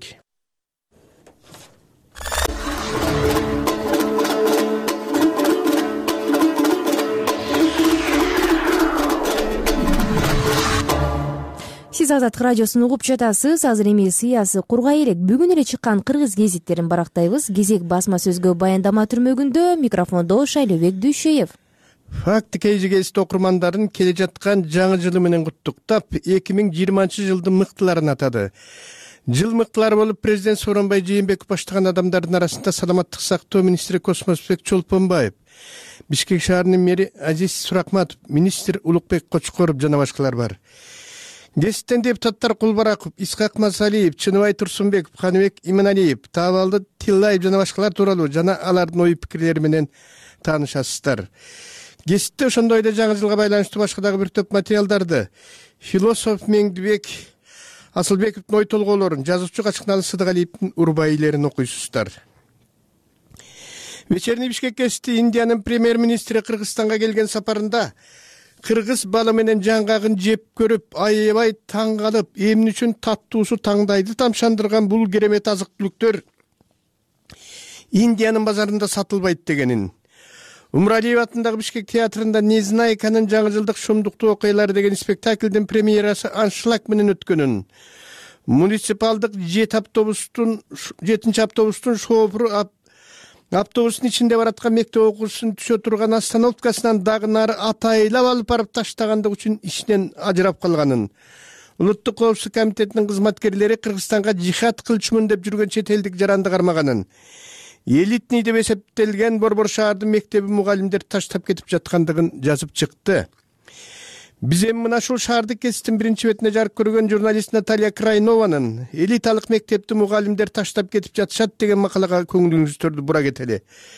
Сиз Азаттык радиосун угуп жатасыз. Азыр эми сыясы кургай элек бүгүн эле чыккан кыргыз гезиттерин барактайбыз. Кезек басма сөзгө баяндама түрмөгүндө, микрофондо Шайлообек Дүйшөев. Факты кейжи гезит окурмандарын келе жаткан жаңы жылы менен куттуктап, эки миң жыйырманчы жылдын мыктыларын атады. Жыл мыктылары болуп президент Сооронбай Жээнбеков баштаган адамдардын арасында саламаттык сактоо министри Космосбек Чолпонбаев, Бишкек шаарынын мэри Азиз Суракматов, министр Улукбек Кочкоров жана башкалар бар. Гезиттен депутаттар Кулбараков, Исхак Масалиев, Чыныбай Турсунбеков, Каныбек Иманалиев, Таабалды Тиллаев жана башкалар тууралуу жана алардын ой пикирлери менен таанышасыздар. Гезитте ошондой эле жаңы жылга байланыштуу башка дагы бир топ материалдарды, философ Меңдибек Асылбековдун ой толгоолорун, жазуучу Качкыналы Сыдыгалиевдин урбайлерин окуйсуздар. Вечерний Бишкек гезити Индиянын премьер-министри Кыргызстанга келген сапарында кыргыз балы менен жаңгагын жеп көрүп, аябай таң калып, эмне үчүн таттуусу таңдайды тамшандырган бул керемет азык-түлүктөр Индиянын базарында сатылбайт дегенин. Умралиев атындагы Бишкек театрында Незнайканын жаңы жылдык шумдуктуу окуялары деген спектаклдин премьерасы аншлаг менен өткөнүн, муниципалдык жети автобустун жетинчи автобустун шофуру автобустун ичинде бараткан мектеп окуучусун түшө турган остановкасынан дагы нары атайлап алып барып таштагандыгы үчүн ишинен ажырап калганын, Улуттук коопсуздук комитетинин кызматкерлери Кыргызстанга жихад кылчумун деп жүргөн чет элдик жаранды кармаганын, элитный деп эсептелген Борбор шаардын мектеби мугалимдер таштап кетип жаткандыгын жазып чыкты. Биз эми мына ушул шаардык гезиттин биринчи бетине жарык көргөн журналист Наталья Крайнованын элиталык мектепти мугалимдер таштап кетип жатышат деген макалага көңүлүңүздү бура кетели.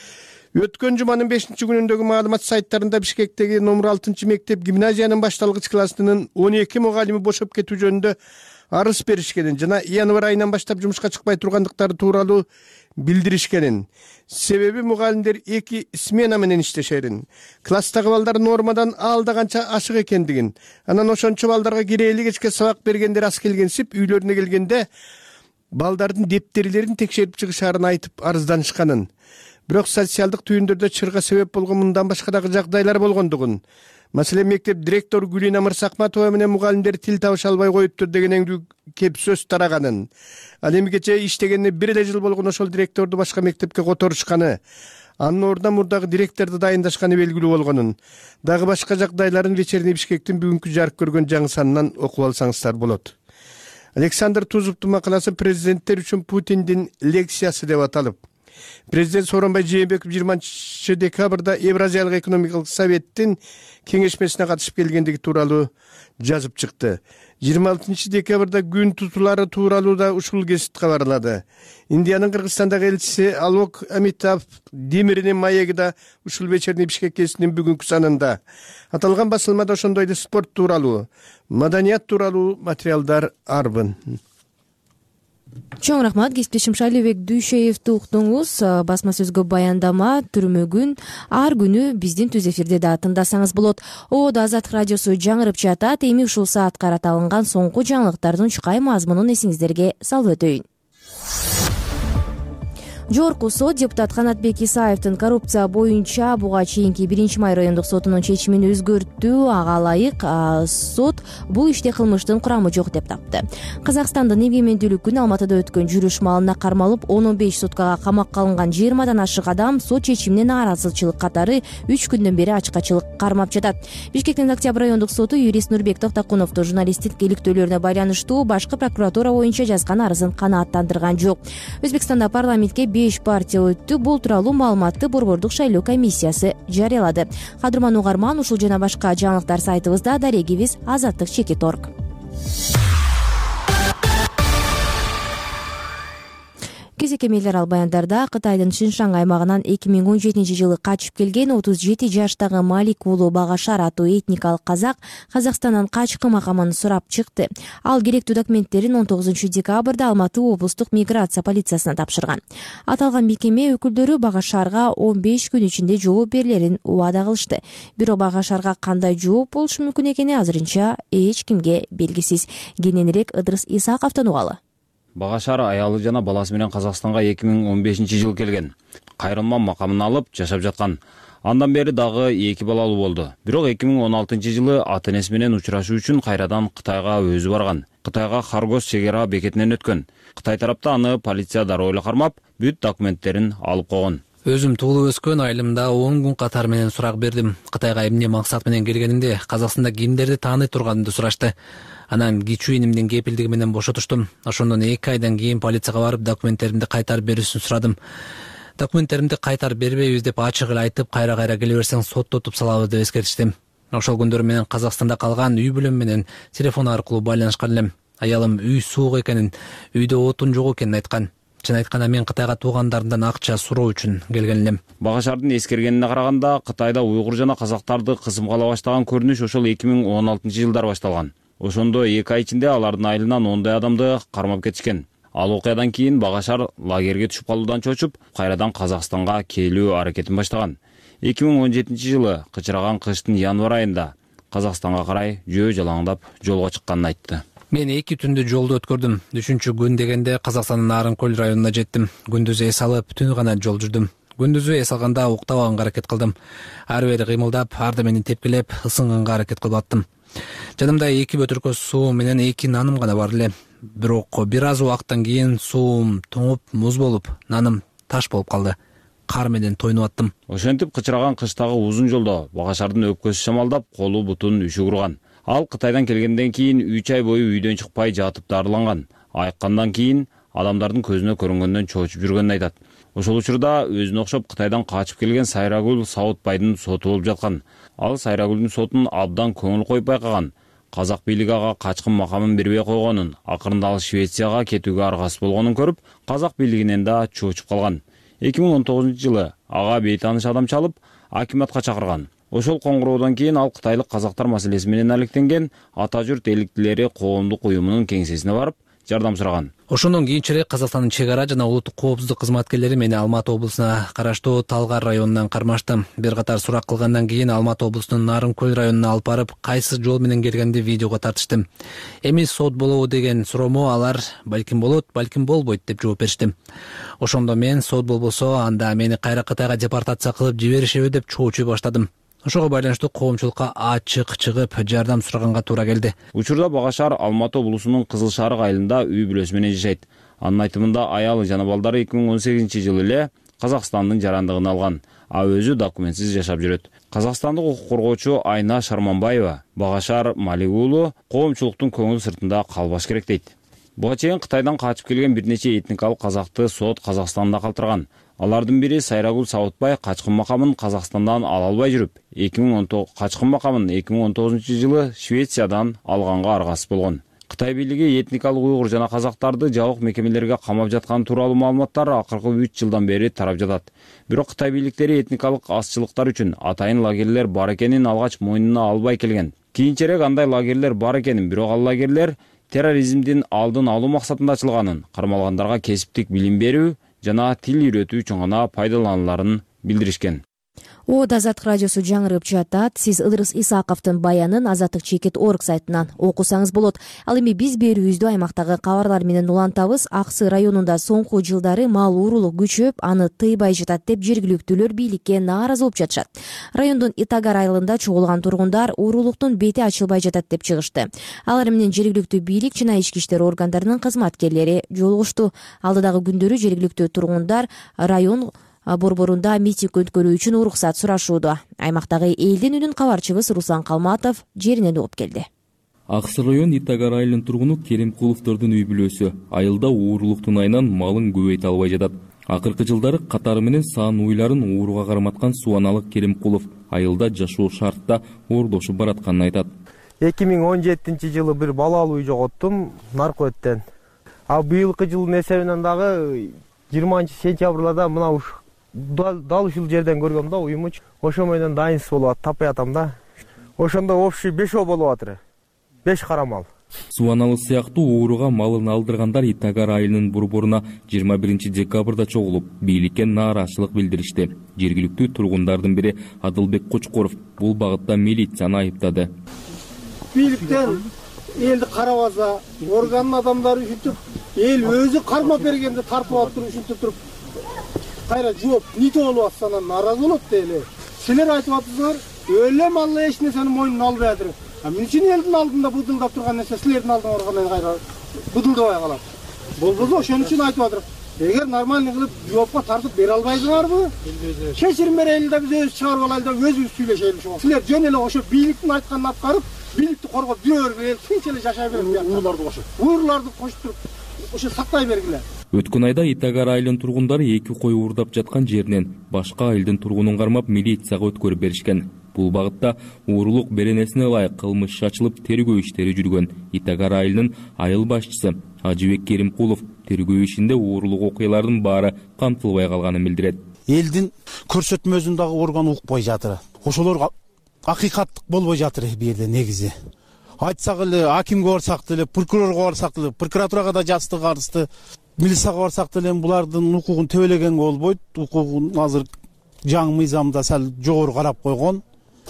Өткөн жуманын бешинчи күнүндөгү маалымат сайттарында Бишкектеги номер алтынчы мектеп гимназиянын башталгыч классынын он эки мугалими бошоп кетүү жөнүндө арыз беришкенин жана январь айынан баштап жумушка чыкпай тургандыктары тууралуу билдиришкенин. Себеби мугалимдер эки смена менен иштешерин. Класстагы балдар нормадан алдаганча ашык экендигин, анан ошончо балдарга кирээли кечке сабак бергендер аз келгенсип, үйлөрүнө келгенде балдардын дептерлерин текшерип чыгышаарын айтып арызданышканын. Бирок социалдык түйүндөрдө чырга себеп болгон мындан башка дагы жагдайлар болгондугун. Маселен, мектеп директору Гүлина Мырсакматова менен мугалимдер тил табыша албай коюптур дегенеңдүү кеп сөз тараганын. Ал эми кечээ иштегенине бир эле жыл болгон ошол директорду башка мектепке которушканы, анын ордуна мурдагы директорду дайындашканы белгилүү болгонун. Дагы башка жагдайларын Вечерний Бишкектин бүгүнкү жарык көргөн жаңы санынан окуп алсаңыздар болот. Александр Тузовдун макаласы президенттер үчүн Путиндин лекциясы деп аталып, президент Сооронбай Жээнбеков жыйырманчы декабрда Евразиялык экономикалык советтин кеңешмесине катышып келгендиги тууралуу жазып чыкты. жыйырма алтынчы декабрда күн тутулары тууралуу да ушул гезит кабарлады. Индиянын Кыргызстандагы элчиси Алок Амитав Демиринин маеги да ушул Вечерний Бишкек гезитинин бүгүнкү санында. Аталган басылмада ошондой эле спорт тууралуу, маданият тууралуу материалдар арбын. Чоң рахмат, кесиптешим Шайлообек Дүйшеевди уктуңуз. Басма сөзгө баяндама түрмөгүн ар күнү биздин түз эфирде да тыңдасаңыз болот. Ободо Азаттык радиосу жаңырып жатат. Эми ушул саат карата алынган соңку жаңылыктардын чукай мазмунун эсиңиздерге салып өтөйүн. Жогорку сот депутат Канатбек Исаевдин коррупция боюнча буга чейинки биринчи май райондук сотунун чечимин өзгөрттү. Ага ылайык сот бул иште кылмыштын курамы жок деп тапты. Казакстандын эгемендүүлүк күнү Алматыда өткөн жүрүш маалына кармалып он беш суткага камакка алынган жыйырмадан ашык адам сот чечимине нааразычылык катары үч күндөн бери ачкачылык кармап жатат. Бишкектин Октябрь райондук соту юрист Нурбек Токтокуновду журналисттик иликтөөлөрүнө байланыштуу башкы прокуратура боюнча жазган арызын канааттандырган жок. Өзбекстанда парламентке беш партия өттү. Бул тууралуу маалыматты Борбордук шайлоо комиссиясы жарыялады. Кадырман угарман, ушул жана башка жаңылыктар сайтыбызда, дарегибиз азаттык чекит точка орг. Кезекемелер ал баяндарда Кытайдын Шиншан аймагынан эки миң он жетинчи жылы качып келген отуз жети жаштагы Малик уулу Багашар аттуу этникалык казак Казакстандан качкы макамын сурап чыкты. Ал керектүү документтерин он тогузунчу декабрда Алматы облустук миграция полициясына тапшырган. Аталган мекеме өкүлдөрү Багашарга он беш күн ичинде жооп берилерин убада кылышты. Бирок Багашарга кандай жооп болушу мүмкүн экени азырынча эч кимге белгисиз. Кененирээк Ыдырыс Исаковдон угалы. Багашар аялы жана баласы менен Казакстанга эки миң он бешинчи жылы келген. Кайрылма макамын алып жашап жаткан. Андан бери дагы эки балалуу болду. Бирок эки миң он алтынчы жылы ата-энеси менен учурашуу үчүн кайрадан Кытайга өзү барган. Кытайга Харгос чек ара бекетинен өткөн. Кытай тарапта аны полиция дароо эле кармап, бүт документтерин алып койгон. Өзүм туулуп өскөн айылымда он күн катар менен сурак бердим. Кытайга эмне максат менен келгенимди, Казакстанда кимдерди тааный турганымды сурашты. Анан кичүү инимдин кепилдиги менен бошотуштум. Ошондон эки айдан кийин полицияга барып документтеримди кайтарып берүүсүн сурадым. Документтеримди кайтарып бербейбиз деп ачык эле айтып, кайра-кайра келе берсең соттотуп салабыз деп эскертиштим. Ошол күндөр менен Казакстанда калган үй бүлөм менен телефон аркылуу байланышкан элем. Аялым үй суук экенин, үйдө отун жок экенин айткан. Чын айтканда мен Кытайга туугандарымдан акча суроо үчүн келген элем. Багашардын эскергенине караганда, Кытайда уйгур жана казактарды кысымгала баштаган көрүнүш ошол эки миң он алтынчы жылдар башталган. Ошондо эки ай ичинде алардын айылынан ондай адамды кармап кетишкен. Ал окуядан кийин Багашар лагерге түшүп калуудан чочуп, кайрадан Казакстанга келүү аракетин баштаган. эки миң он жетинчи жылы кычыраган кыштын январь айында Казакстанга карай жөө жалаңдап жолго чыкканын айтты. Мен эки түндү жолдо өткөрдүм. Үчүнчү күн дегенде Казакстандын Нарынкөл районуна жеттим. Күндүзү эс алып, түнү гана жол жүрдүм. Күндүзү эс алганда уктабаганга аракет кылдым. Ар бери кыймылдап, арды мени тепкилеп, ысынганга аракет кылып аттым. Жанымда эки бөтөркө суу менен эки наным гана бар эле. Бирок бир аз убакыттан кийин суум тоңуп, муз болуп, наным таш болуп калды. Кар менен тойнуп аттым. Ошентип кычыраган кыштагы узун жолдо Багашардын өпкөсү шамалдап, колу бутун үшүгүрган. Ал Кытайдан келгенден кийин үч ай бою үйдөн чыкпай жатып дарыланган. Айыккандан кийин адамдардын көзүнө көрүнгөндөн чоочуп жүргөнүн айтат. Ошол учурда өзүнө окшоп Кытайдан качып келген Сайрагүл Саутбайдын соту болуп жаткан. Ал Сайрагүлдүн сотун абдан көңүл коюп байкаган. Казак бийлиги ага качкын макамын бербей койгонун, акырында ал Швецияга кетүүгө аргасыз болгонун көрүп, казак бийлигинен да чоочуп калган. эки миң он тогузунчу жылы ага бейтааныш адам чалып акиматка чакырган. Ошол коңгуроодан кийин ал кытайлык казактар маселеси менен алектенген Ата журт эликтилери коомдук уюмунун кеңсесине барып жардам сураган. Ошондон кийинчерээк Казакстандын чек ара жана улуттук коопсуздук кызматкерлери мени Алматы облусуна караштуу Талгар районунан кармашты. Бир катар сурак кылгандан кийин Алматы облусунун Нарынкөл районуна алып барып, кайсы жол менен келгенди видеого тартышты. Эми сот болобу деген суроомо алар балким болот, балким болбойт деп жооп беришти. Ошондо мен сот болбосо анда мени кайра Кытайга депортация кылып жиберишеби деп чоочуй баштадым. Ошого байланыштуу коомчулукка ачык чыгып жардам сураганга туура келди. Учурда Бага шаар Алматы облусунун Кызыл Шарык айылында үй бүлөсү менен жашайт. Анын айтымында аялы жана балдары эки миң он сегизинчи жылы эле Казакстандын жарандыгын алган, а өзү документсиз жашап жүрөт. Казакстандык укук коргоочу Айна Шарманбаева Бага шаар Малик уулу коомчулуктун көңүл сыртында калбаш керек дейт. Буга чейин Кытайдан качып келген бир нече этникалык казакты сот Казакстанда калтырган. Алардын бири Сайрагул Сабытбай качкын макамын Казакстандан ала албай жүрүп, эки миң он тогуз качкын макамын эки миң он тогузунчу жылы Швециядан алганга аргасыз болгон. Кытай бийлиги этникалык уйгур жана казактарды жабык мекемелерге камап жаткан тууралуу маалыматтар акыркы үч жылдан бери тарап жатат. Бирок Кытай бийликтери этникалык азчылыктар үчүн атайын лагерлер бар экенин алгач мойнуна албай келген. Кийинчерээк андай лагерлер бар экенин, бирок ал лагерлер терроризмдин алдын алуу максатында ачылганын, кармалгандарга кесиптик билим берүү жана тил үйрөтүү үчүн гана пайдалануларын билдиришкен. Од Азаттык радиосу жаңырып жатат. Сиз Ыдырыс Исаковдун баянын Азаттык чекит точка орг сайтынан окусаңыз болот. Ал эми биз берүүбүздү аймактагы кабарлар менен улантабыз. Аксы районунда соңку жылдары мал уурулук күчөп, аны тыйбай жатат деп жергиликтүүлөр бийликке нааразы болуп жатышат. Райондун Итагар айылында чогулган тургундар уурулуктун бети ачылбай жатат деп чыгышты. Алар менен жергиликтүү бийлик жана ички иштер органдарынын кызматкерлери жолугушту. Алдыдагы күндөрү жергиликтүү тургундар район борборунда митинг өткөрүү үчүн уруксат сурашууда. Аймактагы элдин үнүн кабарчыбыз Руслан Калматов жеринен угуп келди. Аксы район Итагар айылынын тургуну Керимкуловдордун үй бүлөсү. Айылда уурулуктун айынан малын көбөйтө албай жатат. Акыркы жылдары катары менен саан уйларын ууруга карматкан Субаналык Керимкулов айылда жашоо шартта оордошуп баратканын айтат. эки миң он жетинчи жылы бир балалуу үй жоготтум Наркөттөн. А быйылкы жылдын эсебинен дагы жыйырманчы сентябрда мына уш дал ушул жерден көргөм да уюмуч. Ошо менен дайынсыз болуп атат, таппай атам да. Ошондо общий бешөө болуп атыр. беш карамал. Субаналы сыяктуу ууруга малын алдыргандар Итагар айылынын борборуна жыйырма биринчи декабрда чогулуп, бийликке нааразычылык билдиришти. Жергиликтүү тургундардын бири Адылбек Кочкоров бул багытта милицияны айыптады. Бийликтен элди карабаса, органдын адамдары ушинтип, эл өзү кармап бергенде тартып алып туруп ушинтип туруп кайра жооп нитип болуп атсанан нааразы болот деле. Силер айтып атсыңар, өлө малла эч нерсени мойнуна албай атыр. А мен үчүн элдин алдында быдылдап турган нерсе силердин алдыңарга кайра быдылдабай калат. Болбосо ошон үчүн айтып атыр. Эгер нормальный кылып жоопко тартып бере албайсыңарбы? Кечирим берели да биз өзү чыгарып алайлы да өзүбүз сүйлөшели ошо. Силер жөн эле ошо бийликтин айтканын аткарып, бийликти коргоп жүрө бергиле, тынч эле жашай бергиле. Ууруларды кошуп. Ууруларды кошуп туруп ошо сактай бергиле. Өткөн айда Итагар айылынын тургундары эки кой уурдап жаткан жеринен башка айылдын тургунун кармап милицияга өткөрүп беришкен. Бул багытта уурулук беренесине ылайык кылмыш ачылып тергөө иштери жүргөн. Итагар айылынын айыл башчысы Ажыбек Керимкулов тергөө ишинде уурулук окуялардын баары камтылбай калганын билдирет. Элдин көрсөтмөсүн дагы орган укпай жатыр. Ошолор акыйкаттык болбой жатыр бу жерде негизи. Айтсак эле акимге барсак деле, прокурорго барсак деле, прокуратурага да жаздык арызды, милицияга барсак деле булардын укугун төбөлөгөнгө болбойт. Укугун азыр жаңы мыйзамда сал жогору карап койгон.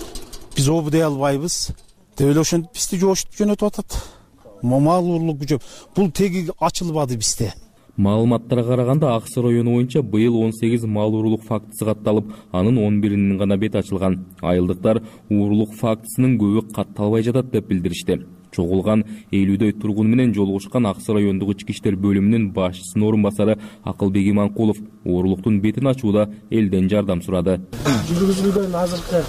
Биз обу дей албайбыз. Төбөлө ошентип бизди жоошуп жөнөтүп атат. Мал уурулук күчөп, бул теги ачылбады бизде. Маалыматтарга караганда Аксы району боюнча быйыл он сегиз мал уурулук фактысы катталып, анын он биринин гана бети ачылган. Айылдыктар уурулук фактысынын көбү катталбай жатат деп билдиришти. Чогулган элүүдөй тургун менен жолугушкан Аксы райондук ички иштер бөлүмүнүн башчысынын орун басары Акылбек Иманкулов уурулуктун бетин ачууда элден жардам сурады. Жүргүзүлгөн азыркы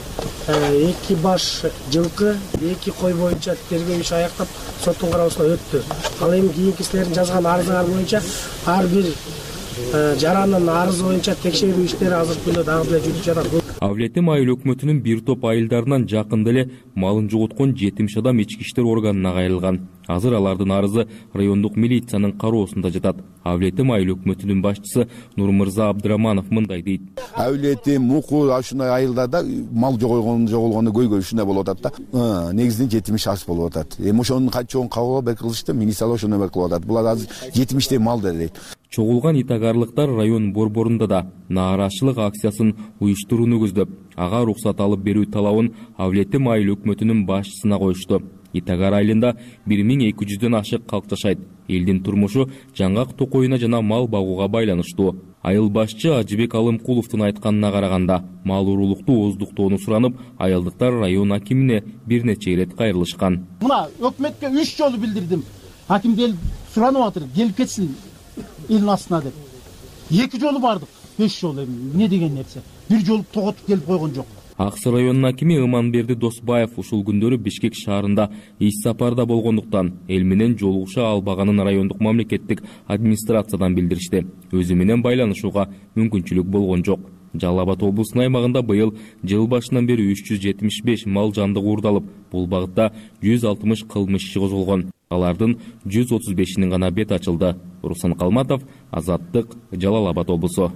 эки баш жылкы, эки кой боюнча тергөө иши аяктап, соттун кароосуна өттү. Ал эми кийинки силердин жазган арызыңар боюнча ар бир жаранын арызы боюнча текшерүү иштери азыркы күндө дагы деле жүрүп жатат. Авлетим айыл өкмөтүнүн бир топ айылдарынан жакында эле малын жоготкон жетимиш адам ички иштер органына кайрылган. Азыр алардын арызы райондук милициянын кароосунда жатат. Авлетим айыл өкмөтүнүн башчысы Нурмырза Абдыраманов мындай дейт. Авлетим, Муку ушундай айылдарда мал жогойгон жогулгону көйгөй ушундай болуп атат да. Негизинен жетимиш аш болуп атат. Эми ошонун качоон кабыл бек кылышты, милиция ошону бек кылып атат. Булар азыр жетимиштей мал дейт. Чогулган итагарлыктар район борборунда да нааразычылык акциясын уюштурууну көздөп, ага уруксат алып берүү талабын Авлетим айыл өкмөтүнүн башчысына коюшту. Итагар айылында бир миң эки жүздөн ашык калк жашайт. Элдин турмушу жаңгак токоюна жана мал багууга байланыштуу. Айыл башчы Ажыбек Алымкуловдун айтканына караганда, мал уруулукту ооздуктоону суранып, айылдыктар район акимине бир нече ирет кайрылышкан. Мына өкмөткө үч жолу билдирдим. Аким келип суранып атыр, келип кетсин элдин астына деп. Эки жолу бардык, беш жолу эми эмне деген нерсе. Бир жолу тоготуп келип койгон жок. Ак Суу районунун акими Ыманберди Досбаев ушул күндөрү Бишкек шаарында иш сапарда болгондуктан эл менен жолугуша албаганын райондук мамлекеттик администрациядан билдиришти. Өзү менен байланышууга мүмкүнчүлүк болгон жок. Жалал Абад облусунун аймагында быйыл жыл башынан бери үч жүз жетимиш беш мал жандык уурдалып, бул багытта жүз алтымыш кылмыш иши козголгон. Алардын жүз отуз бешинин гана бет ачылды. Руслан Калматов, Азаттык, Жалал Абад облусу.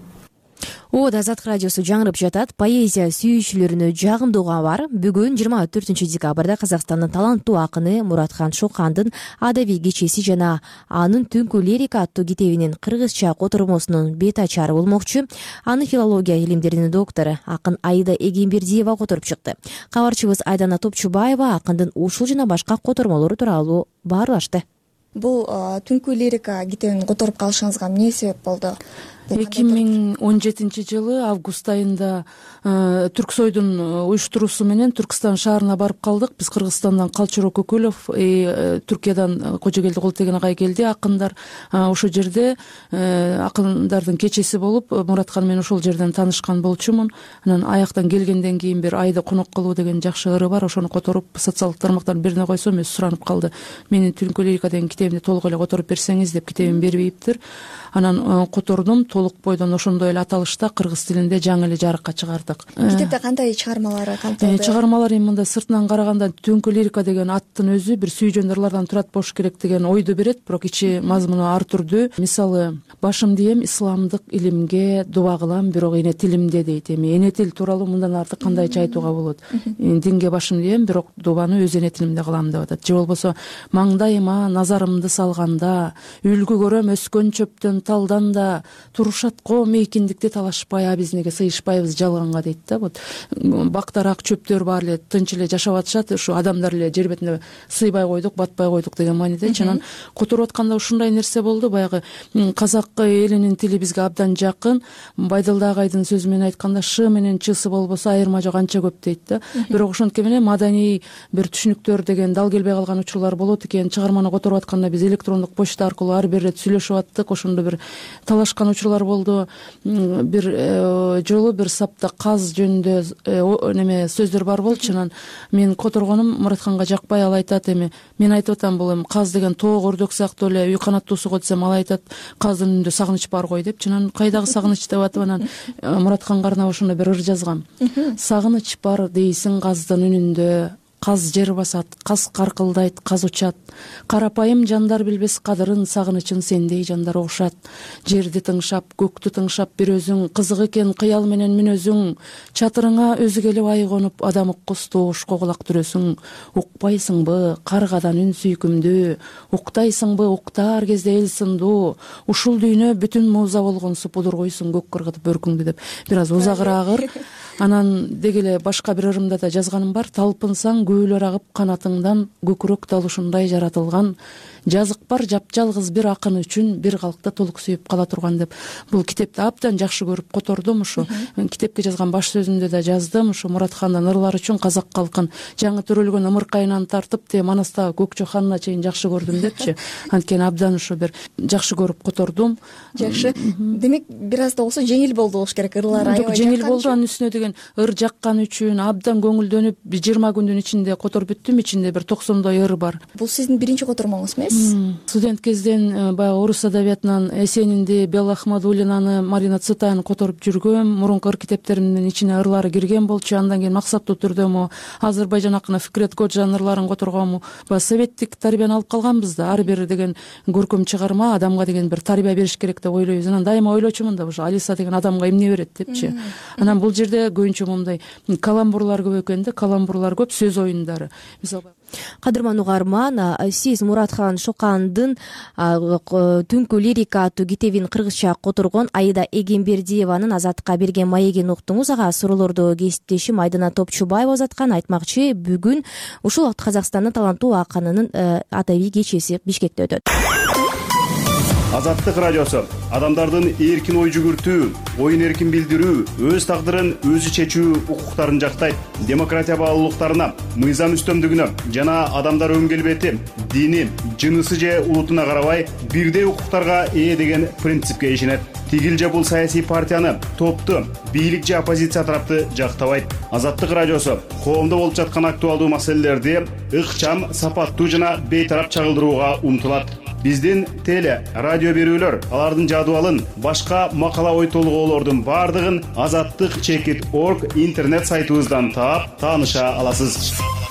Ода Азаттык радиосу жаңырып жатат. Поэзия сүйүүчүлөрүнө жагымдуу кабар. Бүгүн жыйырма төртүнчү декабрда Казакстандын таланттуу акыны Муратхан Шокандын адабий кечеси жана анын Түнкү лирика аттуу китебинин кыргызча котормосунун бет ачары болмокчу. Аны филология илимдеринин доктору акын Аида Эгембердиева которуп чыкты. Кабарчыбыз Айдана Топчубаева акындын ушул жана башка котормолору тууралуу баарлашты. Бул Түнкү лирика китебин которуп калышыңызга эмне себеп болду? эки миң он жетинчи жылы август айында Түрксойдун уюштуруусу менен Түркстан шаарына барып калдык. Биз Кыргызстандан Калчоро Көкөлөв, Түркиядан Кожогелди Колтеген агай келди, акындар. Ошол жерде акындардын кечеси болуп, Муратхан менен ошол жерден таанышкан болчумун. Анан аяктан келгенден кийин бир айда конок кылуу деген жакшы ыры бар. Ошону которуп социалдык тармактан бирине койсом, өзү суранып калды. Менин Түнкү лирика деген китебимди толук эле которуп берсеңиз деп, китебин бербейиптир. Анан котордум. Толук бойдон ошондой эле аталышта кыргыз тилинде жаңы эле жарыкка чыгардык. Китепте кандай чыгармалары камтылды? Чыгармалар эми мындай сыртынан караганда Түнкү лирика деген аттын өзү бир сүйжөн ырлардан турат болуш керек деген ойду берет, бирок ичи мазмуну ар түрдүү. Мисалы, башым дем исламдык илимге дуба кылам, бирок эне тилимде дейт. Эми эне тил тууралуу мындан артык кандайча айтууга болот? Динге башым дем, бирок дубаны өз эне тилимде кылам деп атат. Же болбосо маңдайыма назарымды салганда, үлгү көрөм өскөн чөптөн талдан да, турушат ком эркиндикти талашпай, а биз неге сыйышпайбыз жалганга дейт да. Вот бактар ак чөптөр бар эле тынч эле жашап атышат, ушу адамдар эле жер бетине сыйбай койдук, батпай койдук деген мааниде. Анан которуп атканда ушундай нерсе болду. Баягы казак элинин тили бизге абдан жакын. Байдалда агайдын сөзү менен айтканда, ш менен чсы болбосо айырма жок анча көп дейт да. Бирок ошонтке менен маданий бир түшүнүктөр деген дал келбей калган учурлар болот экен. Чыгарманы которуп атканда биз электрондук почта аркылуу ар бир ирет сүйлөшүп аттык. Ошондо бир талашкан учурлар болду. Бир жолу бир сапта каз жөнүндө неме сөздөр бар болчу. Анан мен которгонум Муратханга жакпай, ал айтат, эми мен айтып атам, бул эми каз деген тоок өрдөк сыяктуу эле үй канаттуусу го десем, ал айтат каздын үнүндө сагыныч бар ғой деп. Анан кайдагы сагыныч деп атып, анан Муратханга арнап ошондо бир ыр жазгам. Сагыныч бар дейсиң каздын үнүндө, каз жер басат, каз каркылдайт, каз учат. Карапайым жандар билбес кадырын, сагынычын сендей жандар угушат. Жерди тыңшап, көктү тыңшап бир өзүң, кызык экен кыял менен мүнөзүң. Чатырыңа өзү келип ай конуп, адам уккус тоошко кулак түрөсүң. Укпайсыңбы каргадан үн сүйкүмдүү, уктайсыңбы уктаар кезде эл сындуу. Ушул дүйнө бүтүн муза болгонсу, пудургуйсуң көк кыргытып бөркүңдү деп. Бир аз узагыраак ыр. Анан деги эле башка бир ырымда да жазганым бар. Талпынсаң көйлөр агып канатыңдан, көкүрөк дал ушундай жаратылган. Жазык бар жапжалгыз бир акын үчүн, бир калкта толук сүйүп кала турган деп. Бул китепти абдан жакшы көрүп котордум. Ушу китепке жазган баш сөзүмдө да жаздым. Ушу Муратхандын ырлары үчүн казак калкын жаңы төрөлгөн ымыркайынан тартып те манастагы Көкчө ханына чейин жакшы көрдүм депчи. Анткени абдан ушу бир жакшы көрүп котордум. Жакшы. Демек бир аз да болсо жеңил болду болуш керек ырлары. Жок, жеңил болду. Анын үстүнө деген ыр жаккан үчүн абдан көңүлдөнүп жыйырма күндүн ичинде которуп бүттүм. Ичинде бир токсондой ыр бар. Бул сиздин биринчи котормоңуз эмес? эмес. Студент кезден баягы орус адабиятынан Эсенинди, Белла Ахмадуллинаны, Марина Цветаевну которуп жүргөм. Мурунку ыр китептеримдин ичине ырлары кирген болчу. Андан кийин максаттуу түрдө му Азербайжан акыны Фикрет Коджанын ырларын которгонму. Баягы советтик тарбияны алып калганбыз да. Ар бир деген көркөм чыгарма адамга деген бир тарбия бериш керек деп ойлойбуз. Анан дайыма ойлочумун да, ушу Алиса деген адамга эмне берет депчи. Анан бул жерде көбүнчө момундай каламбурлар көп экен да, каламбурлар көп, сөз оюндары. Мисалы Кадырман угарман, сиз Муратхан Шокандын Түнкү лирика аттуу китебин кыргызча которгон Аида Эгембердиеванын Азаттыкка берген маегин уктуңуз. Ага суроолорду кесиптешим Айдана Топчубаева узаткан. Айтмакчы, бүгүн ушул убакыт Казакстандын таланттуу акынынын атайбий кечеси Бишкекте өтөт. Азаттык радиосу адамдардын эркин ой жүгүртүү, оюн эркин билдирүү, өз тагдырын өзү чечүү укуктарын жактайт. Демократия баалуулуктарына, мыйзам үстөмдүгүнө жана адамдар өн келбети, дини, жынысы же улутуна карабай бирдей укуктарга ээ деген принципке ишенет. Тигил же бул саясий партияны, топту, бийлик же оппозиция тарапты жактабайт. Азаттык радиосу коомдо болуп жаткан актуалдуу маселелерди ыкчам, сапаттуу жана бейтарап чагылдырууга умтулат. Биздин теле, радио берүүлөр, алардын жадыбалын, башка макала ой толгоолордун бардыгын азаттык чекит точка орг интернет сайтыбыздан таап, тааныша аласыз.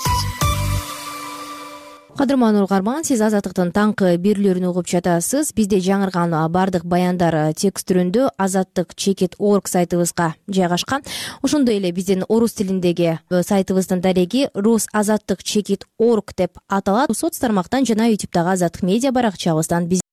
Кадырман угарман, сиз Азаттыктын таңкы берүүлөрүн угуп жатасыз. Бизде жаңырган бардык баяндар текст түрүндө азаттык чекит точка орг сайтыбызга жайгашкан. Ошондой эле биздин орус тилиндеги сайтыбыздын дареги рус азаттык чекит точка орг деп аталат. Соц тармактан жана ютубтагы Азаттык медиа баракчабыздан